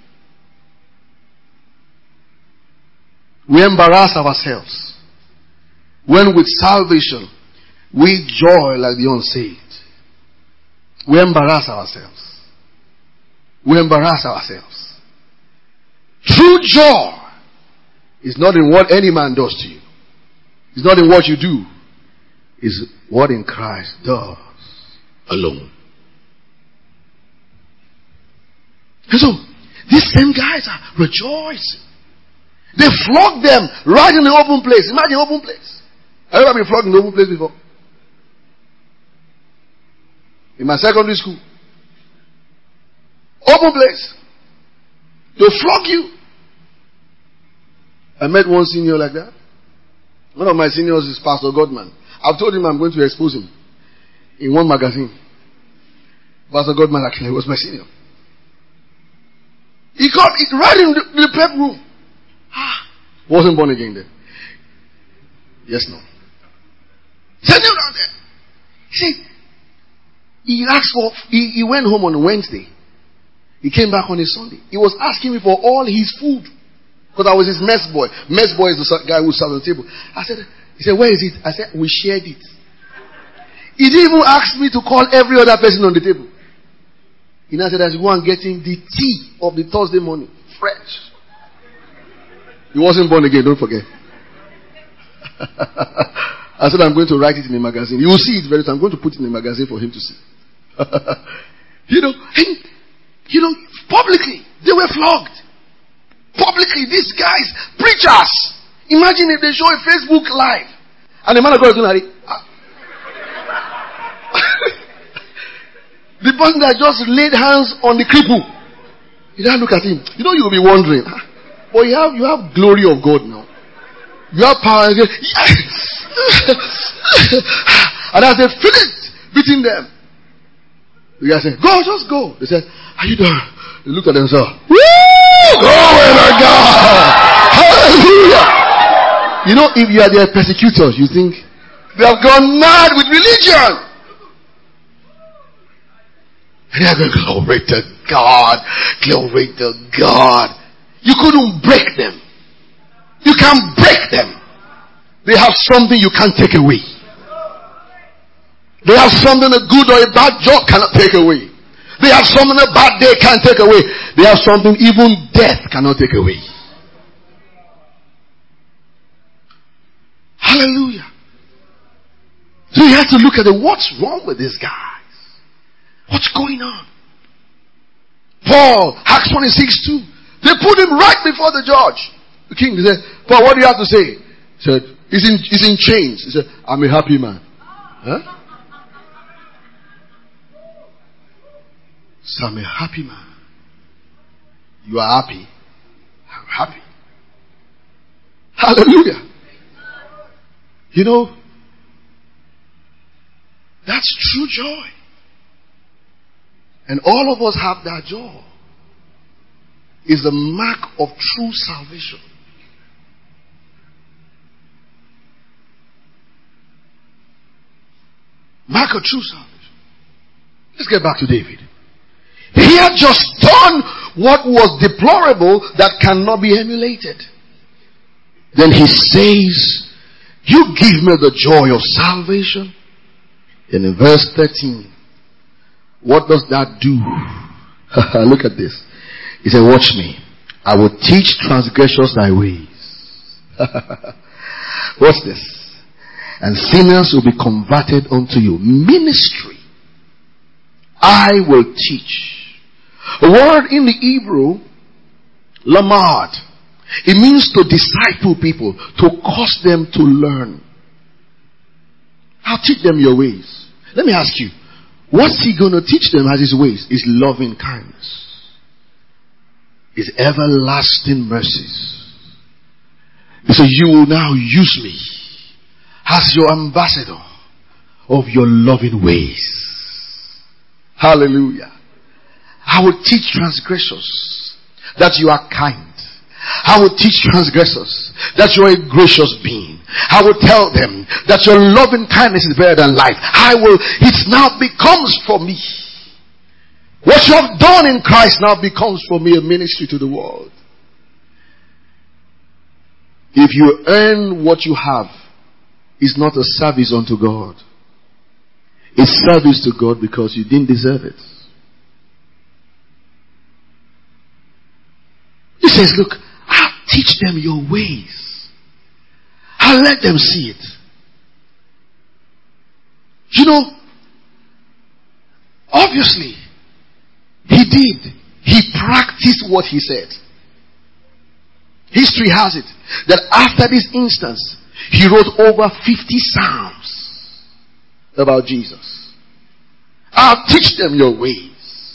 We embarrass ourselves when with salvation we joy like the unsaved. We embarrass ourselves. We embarrass ourselves. True joy is not in what any man does to you. It's not in what you do. It's what in Christ does alone. And so, these same guys are rejoicing. They flogged them right in the open place. Imagine open place. Have you ever been flogged in the open place before? In my secondary school. Open place. They'll flog you. I met one senior like that. One of my seniors is Pastor Godman. I've told him I'm going to expose him in one magazine. Pastor Godman actually was my senior. He got it right in the prep room. Wasn't born again then. Yes, no. Send him down there. He said, he asked for, he went home on Wednesday. He came back on a Sunday. He was asking me for all his food. Because I was his mess boy. Mess boy is the guy who serves on the table. He said, where is it? I said, we shared it. He didn't even ask me to call every other person on the table. He now said, I should go and get him the tea of the Thursday morning. Fresh. He wasn't born again, don't forget. I said I'm going to write it in a magazine. You will see it very soon. I'm going to put it in a magazine for him to see. Publicly, they were flogged. Publicly, these guys, preachers. Imagine if they show a Facebook live. And the man of God is doing it. The person that just laid hands on the cripple. You don't look at him. You'll be wondering. But you have glory of God now. You have power. Yes. And as they finished beating them, the guy said, "Go, just go." They said, "Are you done?" They looked at themselves. Woo! Glory to God! Hallelujah! If you are their persecutors, you think they have gone mad with religion. And they are going, "Glory to God! Glory to God!" You couldn't break them. You can't break them. They have something you can't take away. They have something a good or a bad job cannot take away. They have something a bad day can't take away. They have something even death cannot take away. Hallelujah. So you have to look at what's wrong with these guys. What's going on? Paul, Acts 26:2. They put him right before the judge. The king said, "Paul, what do you have to say?" He said, he's in chains. He said, "I'm a happy man." Huh? So I'm a happy man. You are happy. I'm happy. Hallelujah. That's true joy. And all of us have that joy. It's the mark of true salvation. Mark of true salvation. Let's get back to David. He had just done what was deplorable that cannot be emulated. Then he says, "You give me the joy of salvation." And in verse 13, what does that do? Look at this. He said, "Watch me. I will teach transgressors thy ways." Watch this. "And sinners will be converted unto you." Ministry. I will teach. A word in the Hebrew, lamad. It means to disciple people, to cause them to learn. I'll teach them your ways. Let me ask you, what's he going to teach them as his ways? Is loving kindness. Is everlasting mercies. He said, "You will now use me as your ambassador of your loving ways." Hallelujah. I will teach transgressors that you are kind. I will teach transgressors that you are a gracious being. I will tell them that your loving kindness is better than life. It now becomes for me. What you have done in Christ now becomes for me a ministry to the world. If you earn what you have, it's not a service unto God. It's service to God because you didn't deserve it. He says, "Look, I'll teach them your ways. I'll let them see it." Obviously, he did. He practiced what he said. History has it that after this instance, he wrote over 50 psalms about Jesus. I'll teach them your ways.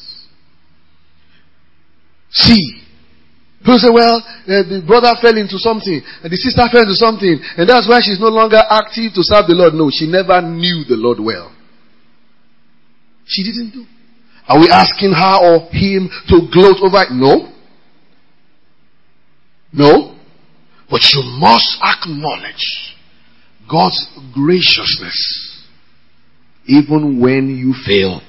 See, people say, "Well, the brother fell into something, and the sister fell into something, and that's why she's no longer active to serve the Lord." No, she never knew the Lord well. She didn't do. Are we asking her or him to gloat over it? No. No. But you must acknowledge God's graciousness even when you fail.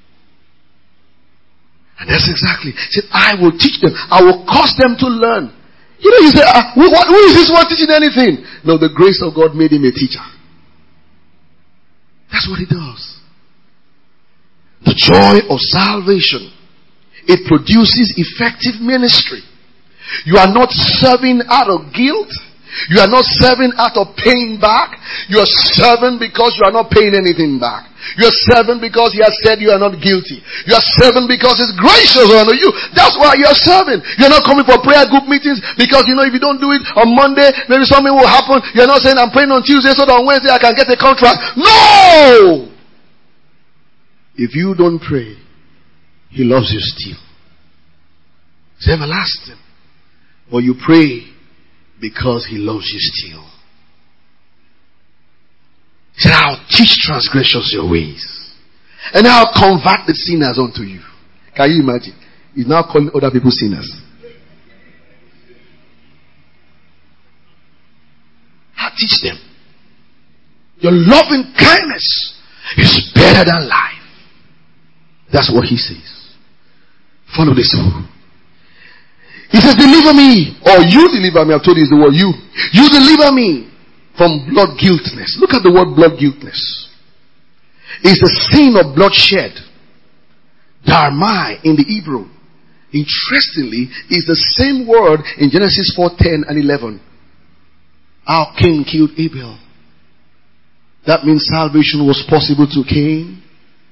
And that's exactly. He said, "I will teach them. I will cause them to learn." You say, who is this one teaching anything? No, the grace of God made him a teacher. That's what he does. The joy of salvation. It produces effective ministry. You are not serving out of guilt. You are not serving out of paying back. You are serving because you are not paying anything back. You are serving because He has said you are not guilty. You are serving because He's gracious unto you. That's why you are serving. You are not coming for prayer group meetings because if you don't do it on Monday, maybe something will happen. You are not saying I'm praying on Tuesday so that on Wednesday I can get a contract. No! If you don't pray, He loves you still. It's everlasting. But you pray because He loves you still. He said, I'll teach transgressors your ways. And I'll convert the sinners unto you. Can you imagine? He's now calling other people sinners. I'll teach them. Your loving kindness is better than life. That's what He says. Follow this rule. He says, deliver me. Or you deliver me. I've told you it's the word you. You deliver me from blood guiltness. Look at the word blood guiltness. It's the sin of bloodshed. Dharma in the Hebrew. Interestingly, is the same word in Genesis 4:10 and 11. How Cain killed Abel. That means salvation was possible to Cain.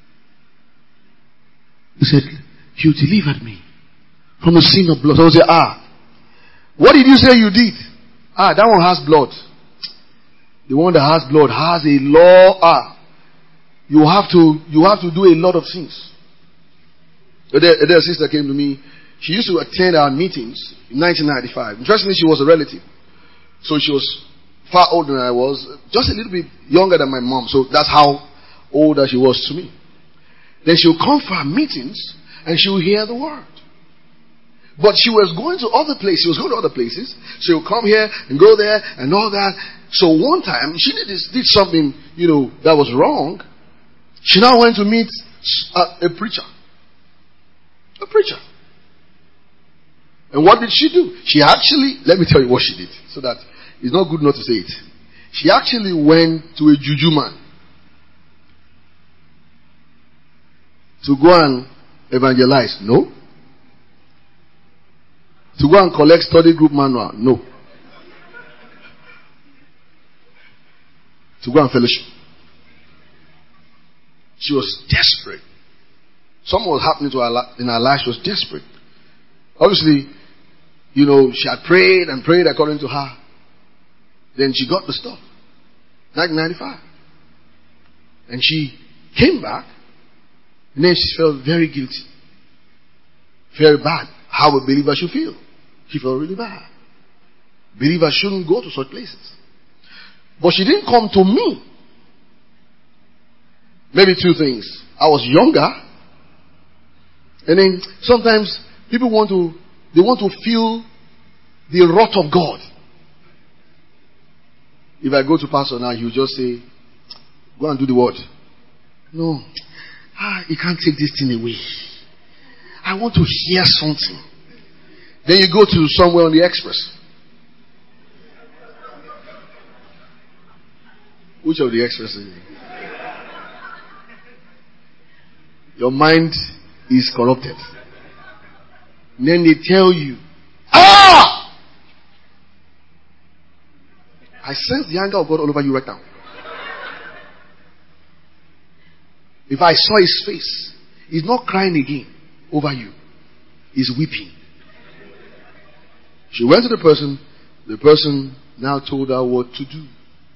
He said, you delivered me from the sin of blood. So I say, what did you say you did? That one has blood. The one that has blood has a law. You have to do a lot of things. A sister came to me. She used to attend our meetings in 1995. Interestingly, she was a relative. So she was far older than I was. Just a little bit younger than my mom. So that's how older she was to me. Then she'll come for our meetings and she'll hear the word. But she was going to other places. She was going to other places. She would come here and go there and all that. So one time, she did something, that was wrong. She now went to meet a preacher. A preacher. And what did she do? She actually, let me tell you what she did, so that it's not good not to say it. She actually went to a juju man to go and evangelize. No. To go and collect study group manual. No. To go and fellowship. She was desperate. Something was happening to her in her life. She was desperate. Obviously, she had prayed and prayed according to her. Then she got the stuff. 1995. And she came back. And then she felt very guilty. Very bad. How a believer should feel. She felt really bad. Believers shouldn't go to such places. But she didn't come to me. Maybe two things. I was younger. And then sometimes people want to feel the wrath of God. If I go to pastor now, he will just say, go and do the word. No. You can't take this thing away. I want to hear something. Then you go to somewhere on the express. Which of the expresses? Your mind is corrupted. And then they tell you, I sense the anger of God all over you right now. If I saw his face, he's not crying again over you. He's weeping. She went to the person now told her what to do.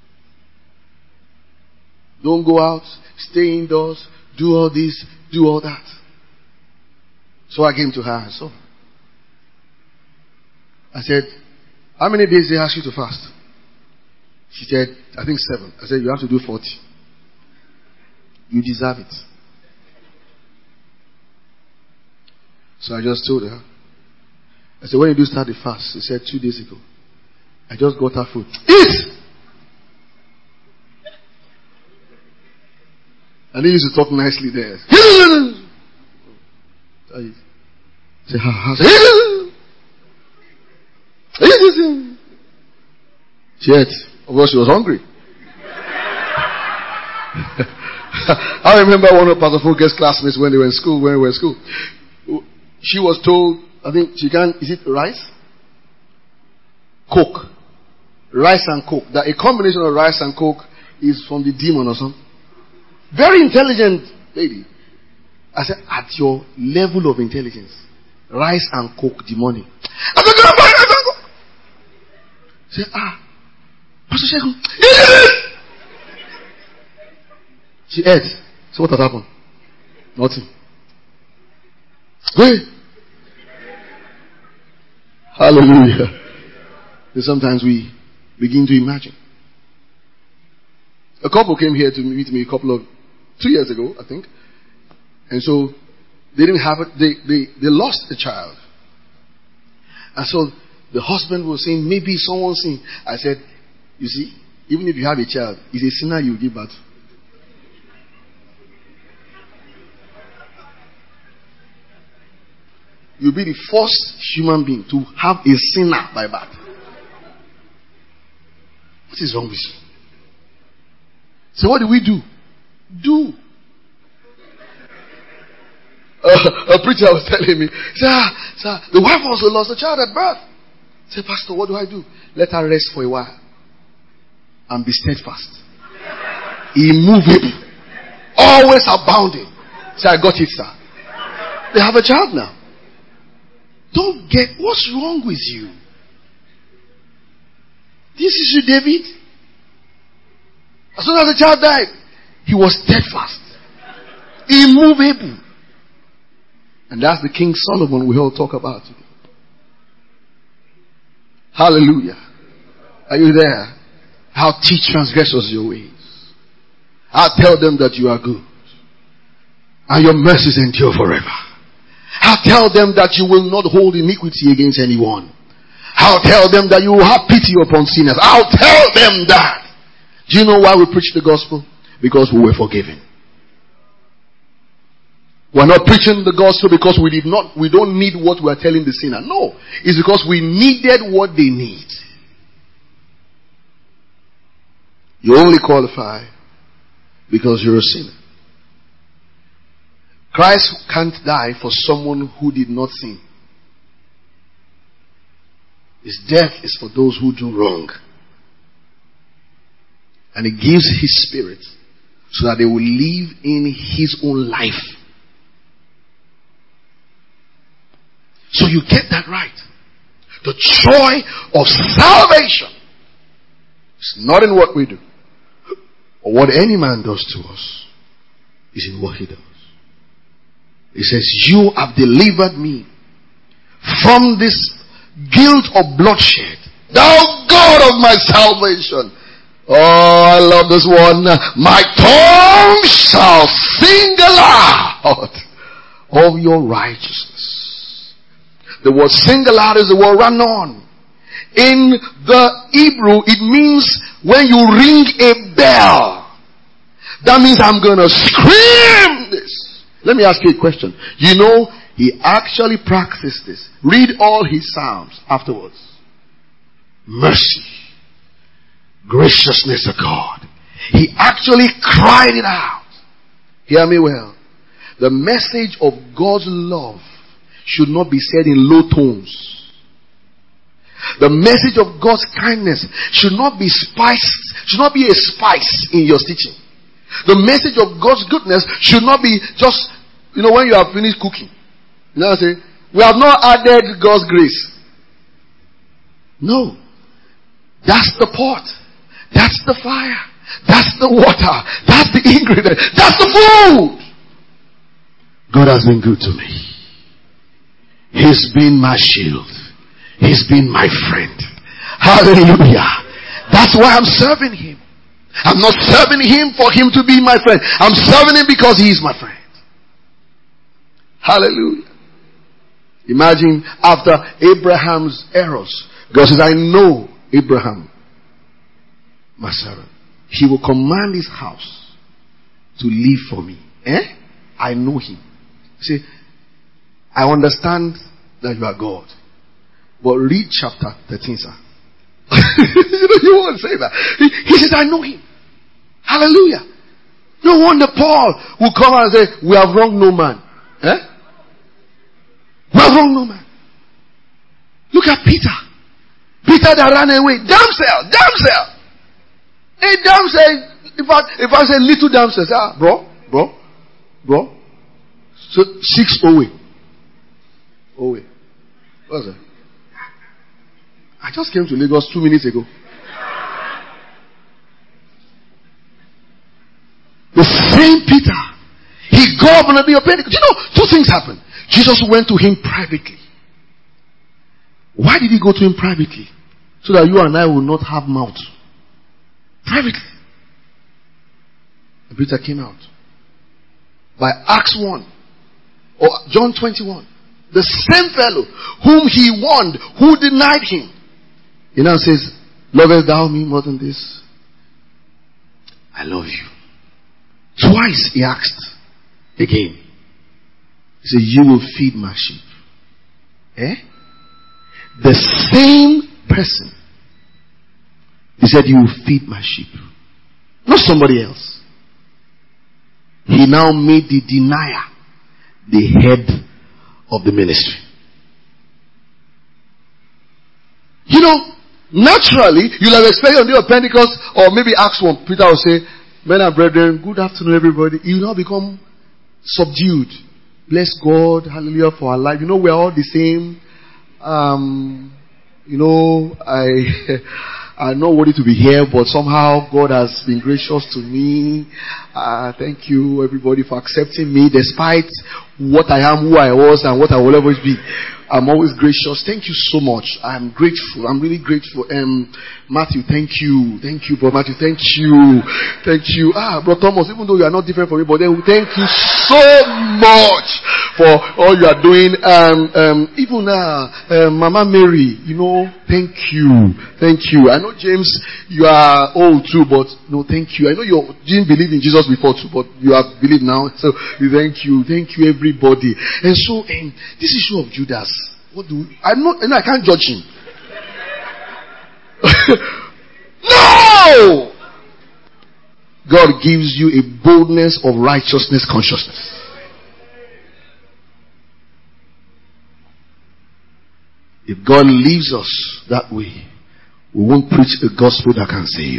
Don't go out, stay indoors, do all this, do all that. So I came to her and saw her. I said, how many days they ask you to fast? She said, I think 7. I said, you have to do 40. You deserve it. So I just told her. I said, when did you start the fast? She said, 2 days ago. I just got her food. Eat! And he used to talk nicely there. I said, she ate. Of course, she was hungry. I remember one of Pastor Fulker's classmates when we were in school. She was told, I think she can't, is it rice? Coke. Rice and Coke. That a combination of rice and Coke is from the demon or something. Very intelligent lady. I said, at your level of intelligence, rice and Coke demonic. I said, go buy rice and Coke. She said, Pastor Shegun, she ate. So what has happened? Nothing. Wait. Hallelujah. And sometimes we begin to imagine. A couple came here to meet me 2 years ago, I think. And so they didn't have it. They lost a child. And so the husband was saying, maybe someone sin. I said, you see, even if you have a child, it's a sinner you give birth. You'll be the first human being to have a sinner by birth. What is wrong with you? So what do we do? A preacher was telling me, sir, the wife also lost a child at birth. I said, Pastor, what do I do? Let her rest for a while and be steadfast, immovable, always abounding. Say, I got it, sir. They have a child now. Don't get what's wrong with you. This is you, David. As soon as the child died, he was steadfast, immovable. And that's the King Solomon we all talk about today. Hallelujah. Are you there? I'll teach transgressors your ways. I'll tell them that you are good. And your mercies endure forever. I'll tell them that you will not hold iniquity against anyone. I'll tell them that you will have pity upon sinners. I'll tell them that. Do you know why we preach the gospel? Because we were forgiven. We're not preaching the gospel because we don't need what we're telling the sinner. No. It's because we needed what they need. You only qualify because you're a sinner. Christ can't die for someone who did not sin. His death is for those who do wrong. And He gives His Spirit so that they will live in His own life. So you get that right. The joy of salvation is not in what we do or what any man does to us. It's in what He does. He says, you have delivered me from this guilt of bloodshed, thou God of my salvation. Oh, I love this one. My tongue shall sing aloud of your righteousness. The word sing aloud is the word run on. In the Hebrew, it means when you ring a bell. That means I'm going to scream this. Let me ask you a question. You know, he actually practiced this. Read all his Psalms afterwards. Mercy. Graciousness of God. He actually cried it out. Hear me well. The message of God's love should not be said in low tones. The message of God's kindness should not be a spice in your teaching. The message of God's goodness should not be just, when you have finished cooking. I say, we have not added God's grace. No. That's the pot. That's the fire. That's the water. That's the ingredient. That's the food. God has been good to me. He's been my shield. He's been my friend. Hallelujah. That's why I'm serving Him. I'm not serving Him for Him to be my friend. I'm serving Him because He is my friend. Hallelujah. Imagine after Abraham's errors, God says, I know Abraham, my servant. He will command his house to live for me. I know him. See, I understand that you are God. But read chapter 13, sir. You won't say that. He says, I know him. Hallelujah. No wonder Paul will come and say, we have wronged no man. We have wronged no man. Look at Peter. Peter that ran away, damsel. A damsel, if I say little damsel, bro. So 6 away. What's that? I just came to Lagos 2 minutes ago. The same Peter, he got on the day of Pentecost. You know, 2 things happened. Jesus went to him privately. Why did he go to him privately? So that you and I will not have mouth. Privately. And Peter came out. By Acts 1 or John 21. The same fellow whom he warned, who denied him. He now says, lovest thou me more than this? I love you. Twice he asked again. He said, you will feed my sheep. The same person. He said, you will feed my sheep. Not somebody else. He now made the denier the head of the ministry. You know, naturally, you'll have expected on the day of Pentecost, or maybe Acts 1, Peter will say, men and brethren, good afternoon everybody. You will now become subdued. Bless God, hallelujah for our life. You know, we are all the same. You know, I'm not worthy to be here, but somehow God has been gracious to me. Thank you everybody for accepting me despite what I am, who I was, and what I will always be. I'm always gracious. Thank you so much. I'm grateful. I'm really grateful. Matthew, thank you. Thank you, Bro Matthew. Thank you. Thank you. Bro Thomas, even though you are not different from me, but then thank you so much for all you are doing. Even Mama Mary, you know, thank you. Thank you. I know, James, you are old too, but no, thank you. I know you didn't believe in Jesus before too, but you have believed now. So thank you. Thank you, everybody. And so, this issue of Judas, I can't judge him. No! God gives you a boldness of righteousness consciousness. If God leaves us that way, we won't preach a gospel that can save.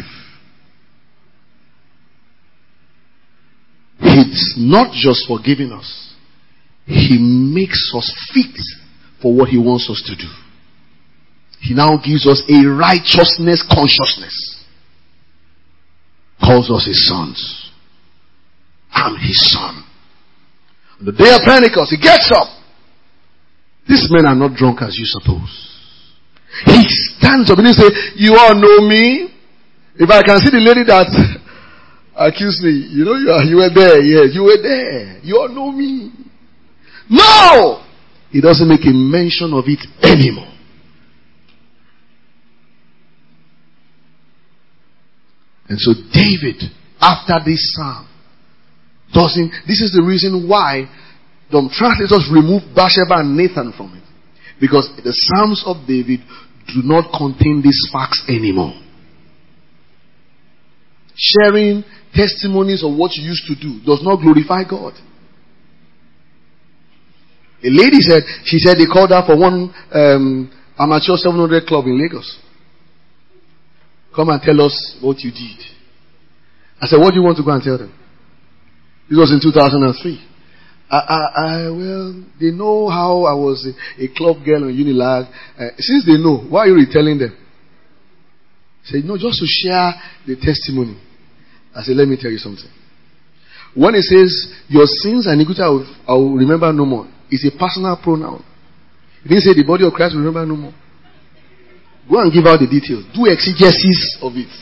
He's not just forgiving us. He makes us fit for what he wants us to do. He now gives us a righteousness consciousness. Calls us his sons. I'm his son. On the day of Pentecost, he gets up. These men are not drunk as you suppose. He stands up and he says, you all know me. If I can see the lady that accused me, you know, you were there. Yes, you were there. You all know me. No! He doesn't make a mention of it anymore. And so David, after this psalm, this is the reason why the translators removed Bathsheba and Nathan from it. Because the Psalms of David do not contain these facts anymore. Sharing testimonies of what you used to do does not glorify God. A lady said they called her for one amateur 700 club in Lagos. Come and tell us what you did. I said, what do you want to go and tell them? This was in 2003. Well, they know how I was a club girl on Unilag. Since they know, why are you retelling them? I said, no, just to share the testimony. I said, let me tell you something. When it says, your sins and iniquity I will remember no more, it's a personal pronoun. It didn't say the body of Christ will remember no more. Go and give out the details. Do exegesis of it.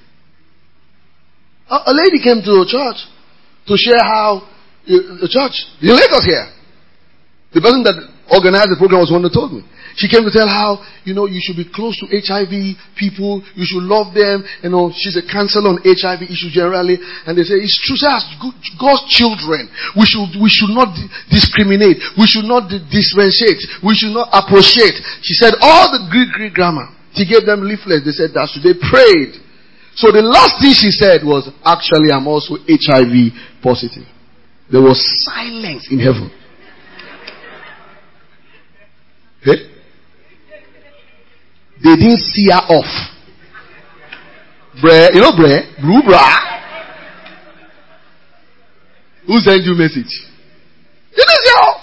A lady came to a church to share how the church in Lagos here. The person that organized the program was one that told me. She came to tell how, you should be close to HIV people. You should love them. She's a counselor on HIV issues generally. And they say, it's true. As God's children, we should not discriminate. We should not differentiate. We should not appreciate. She said all the Greek grammar. She gave them leaflets. They said that. So they prayed. So the last thing she said was, actually, I'm also HIV positive. There was silence in heaven. They didn't see her off. Bre, you know bre? Bru bra. Who sent you message? They didn't see her off.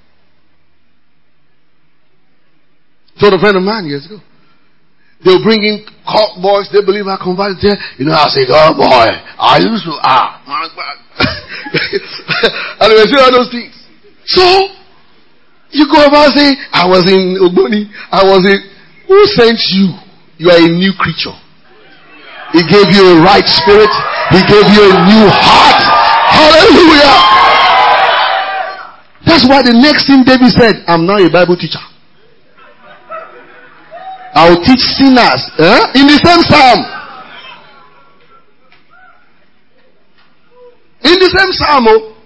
Told a friend of mine years ago. They were bringing cult boys. They believe I converted there. You know, I say, oh boy, I used to, my God. And we see all those things. So, you go about and say, I was in Ogboni. Who sent you? You are a new creature. He gave you a right spirit. He gave you a new heart. Hallelujah. That's why the next thing David said, I'm now a Bible teacher. I will teach sinners. In the same psalm. In the same psalm.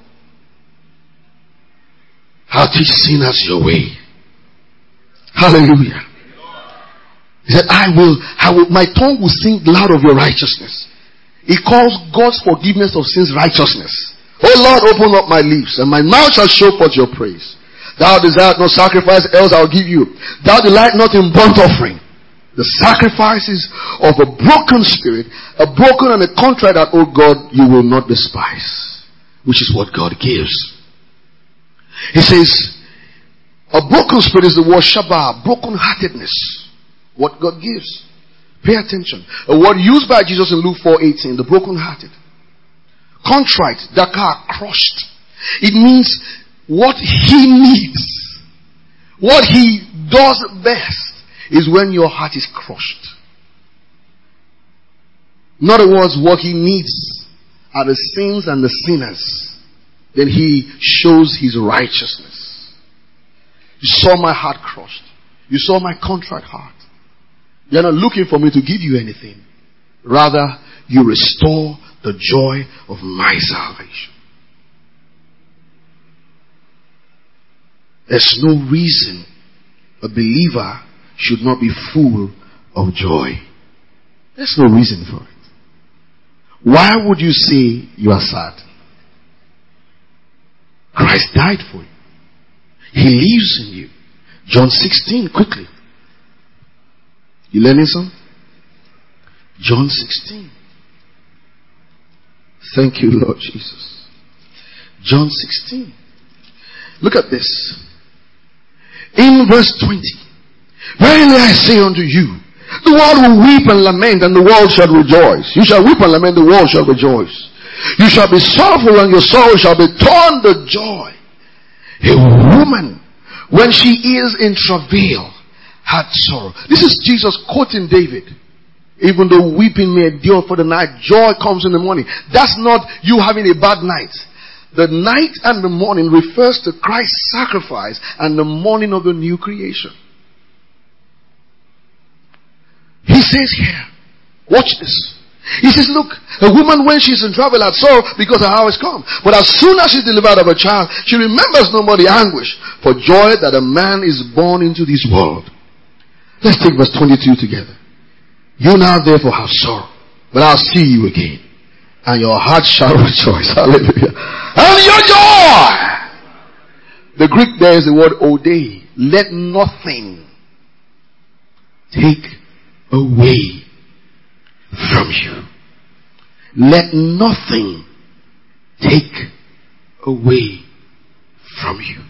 I'll teach sinners your way. Hallelujah. He said, I will, my tongue will sing loud of your righteousness. He calls God's forgiveness of sins righteousness. Oh Lord, open up my lips, and my mouth shall show forth your praise. Thou desire no sacrifice, else I'll give you. Thou delight not in burnt offering. The sacrifices of a broken spirit, a broken and a contrite heart, oh God, you will not despise. Which is what God gives. He says, a broken spirit is the word shabbat, broken heartedness. What God gives. Pay attention. A word used by Jesus in Luke 4:18, the broken hearted. Contrite, dakar, crushed. It means what he needs, what he does best is when your heart is crushed. In other words, what he needs are the sins and the sinners. Then he shows his righteousness. You saw my heart crushed. You saw my contrite heart. You're not looking for me to give you anything. Rather, you restore the joy of my salvation. There's no reason a believer should not be full of joy. There's no reason for it. Why would you say you are sad? Christ died for you. He lives in you. John 16, quickly. You learning something? John 16. Thank you, Lord Jesus. John 16. Look at this. In verse 20. Verily I say unto you, the world will weep and lament, and the world shall rejoice. You shall weep and lament, the world shall rejoice. You shall be sorrowful, and your sorrow shall be turned to joy. A woman, when she is in travail, had sorrow. This is Jesus quoting David. Even though weeping may endure for the night, joy comes in the morning. That's not you having a bad night. The night and the morning refers to Christ's sacrifice and the morning of the new creation. He says here, watch this. He says, look, a woman when she's in trouble had sorrow because her hour is come. But as soon as she's delivered of a child, she remembers no more the anguish for joy that a man is born into this world. Let's take verse 22 together. You now therefore have sorrow, but I'll see you again, and your heart shall rejoice. Hallelujah. And your joy. The Greek there is the word odei. Let nothing take away from you. Let nothing take away from you.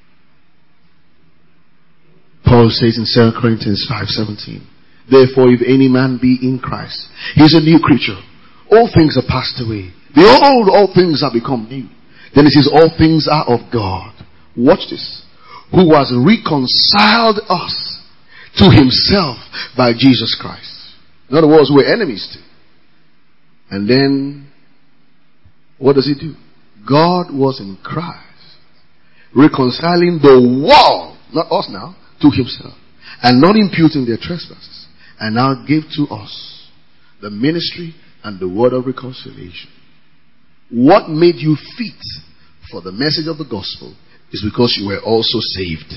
Paul says in 2 Corinthians 5:17, therefore if any man be in Christ, he is a new creature. All things are passed away. Behold, all things are become new. Then it says all things are of God. Watch this. Who has reconciled us to himself by Jesus Christ. In other words, we're enemies too. And then, what does he do? God was in Christ, reconciling the world, not us now, to himself, and not imputing their trespasses, and now gave to us the ministry and the word of reconciliation. What made you fit for the message of the gospel is because you were also saved.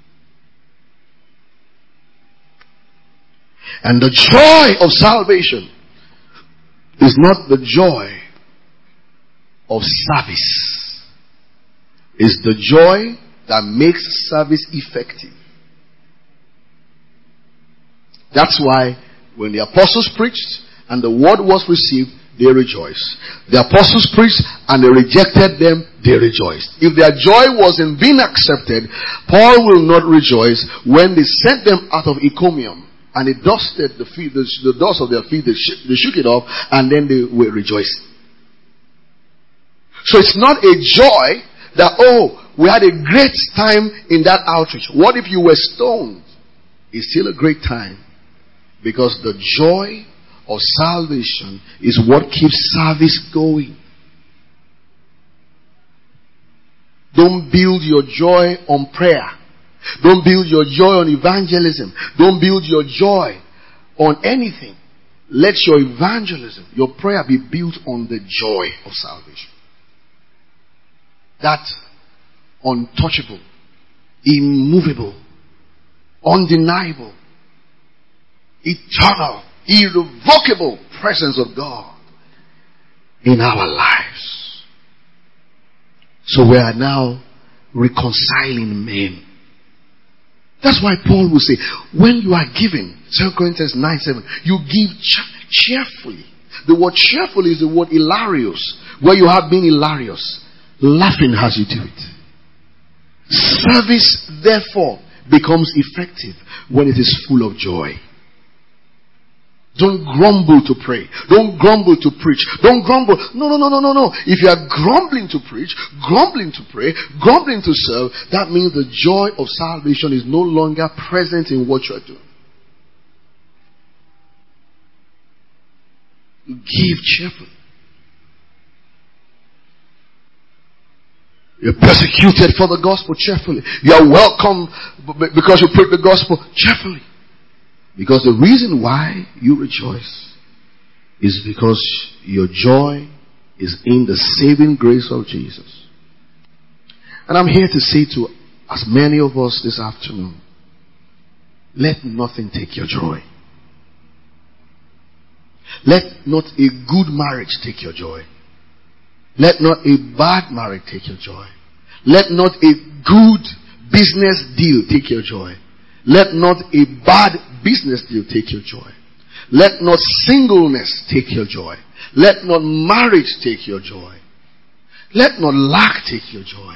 And the joy of salvation is not the joy of service. It's the joy that makes service effective. That's why when the apostles preached and the word was received, they rejoiced. The apostles preached and they rejected them, they rejoiced. If their joy wasn't being accepted, Paul will not rejoice when they sent them out of Iconium and they dusted the dust of their feet, they shook it off, and then they were rejoicing. So it's not a joy that, we had a great time in that outreach. What if you were stoned? It's still a great time, because the joy of salvation is what keeps service going. Don't build your joy on prayer. Don't build your joy on evangelism. Don't build your joy on anything. Let your evangelism, your prayer be built on the joy of salvation. That untouchable, immovable, undeniable, eternal, irrevocable presence of God in our lives. So we are now reconciling men. That's why Paul will say, when you are giving, 2 Corinthians 9:7, you give cheerfully. The word cheerfully is the word hilarious, where you have been hilarious, laughing as you do it. Service, therefore, becomes effective when it is full of joy. Don't grumble to pray. Don't grumble to preach. Don't grumble. No. If you are grumbling to preach, grumbling to pray, grumbling to serve, that means the joy of salvation is no longer present in what you are doing. Give cheerfully. You're persecuted for the gospel, cheerfully. You are welcome because you preach the gospel, cheerfully. Because the reason why you rejoice is because your joy is in the saving grace of Jesus. And I'm here to say to as many of us this afternoon, let nothing take your joy. Let not a good marriage take your joy. Let not a bad marriage take your joy. Let not a good business deal take your joy. Let not a bad business deal take your joy. Let not singleness take your joy. Let not marriage take your joy. Let not lack take your joy.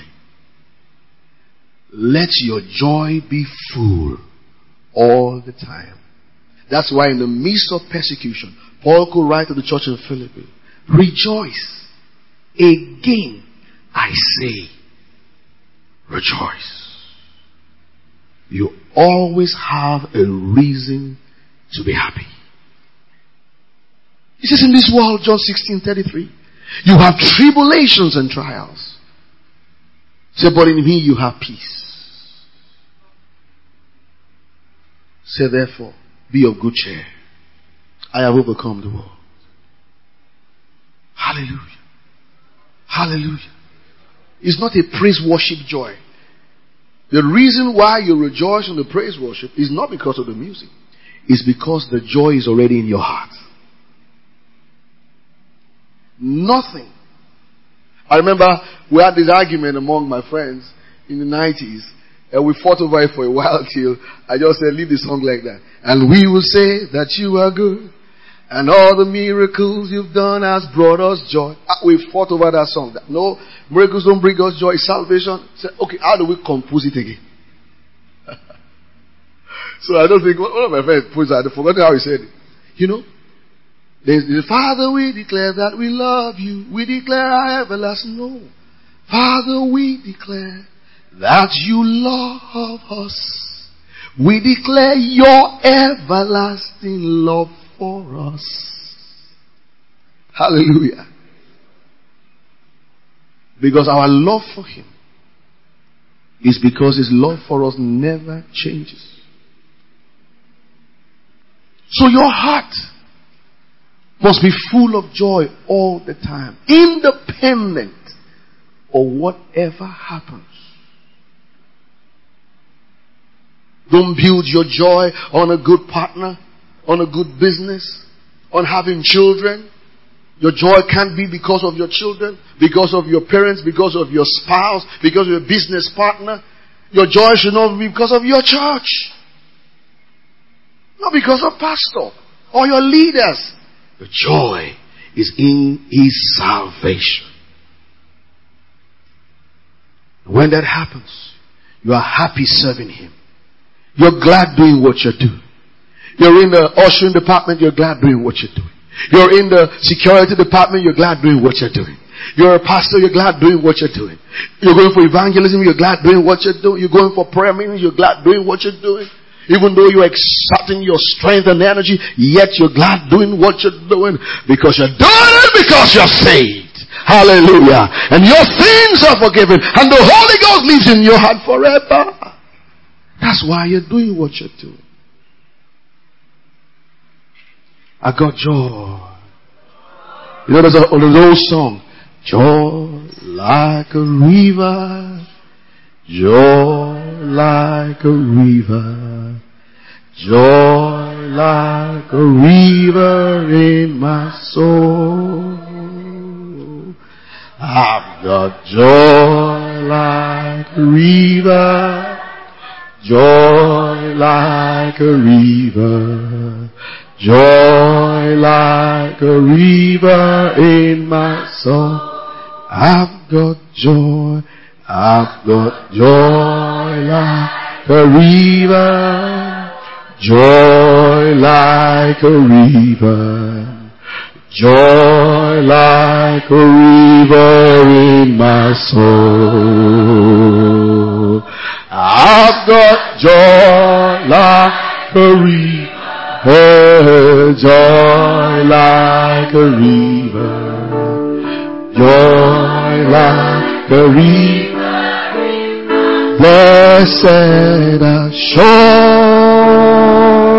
Let your joy be full all the time. That's why in the midst of persecution, Paul could write to the church in Philippi, rejoice. Again, I say, rejoice. You always have a reason to be happy. He says in this world, John 16:33, you have tribulations and trials. Say, but in me you have peace. Say, therefore, be of good cheer. I have overcome the world. Hallelujah. Hallelujah. It's not a praise worship joy. The reason why you rejoice in the praise worship is not because of the music. It's because the joy is already in your heart. Nothing. I remember we had this argument among my friends in the 90s. And we fought over it for a while till I just said, leave the song like that. And we will say that you are good. And all the miracles you've done has brought us joy. We fought over that song. No, miracles don't bring us joy. Salvation. Say, okay, how do we compose it again? So I don't think one of my friends put that. I forgot how he said it. You know, the Father, we declare that we love you. We declare our everlasting love. Father, we declare that you love us. We declare your everlasting love for us. Hallelujah. Because our love for him is because his love for us never changes. So your heart must be full of joy all the time, independent of whatever happens. Don't build your joy on a good partner, on a good business, on having children. Your joy can't be because of your children, because of your parents, because of your spouse, because of your business partner. Your joy should not be because of your church. Not because of pastor or your leaders. The joy is in his salvation. When that happens, you are happy serving him. You're glad doing what you're doing. You're in the ushering department, you're glad doing what you're doing. You're in the security department, you're glad doing what you're doing. You're a pastor, you're glad doing what you're doing. You're going for evangelism, you're glad doing what you're doing. You're going for prayer meetings, you're glad doing what you're doing. Even though you're exerting your strength and energy, yet you're glad doing what you're doing because you're doing it because you're saved. Hallelujah. And your sins are forgiven and the Holy Ghost lives in your heart forever. That's why you're doing what you're doing. I got joy. You know, there's an old song. Joy like a river. Joy like a river. Joy like a river in my soul. I've got joy like a river. Joy like a river. Joy like a river in my soul. I've got joy. I've got joy like a river. Joy like a river. Joy like a river in my soul. I've got joy like a river. Joy like a river. Joy like a river. Blessed assurance.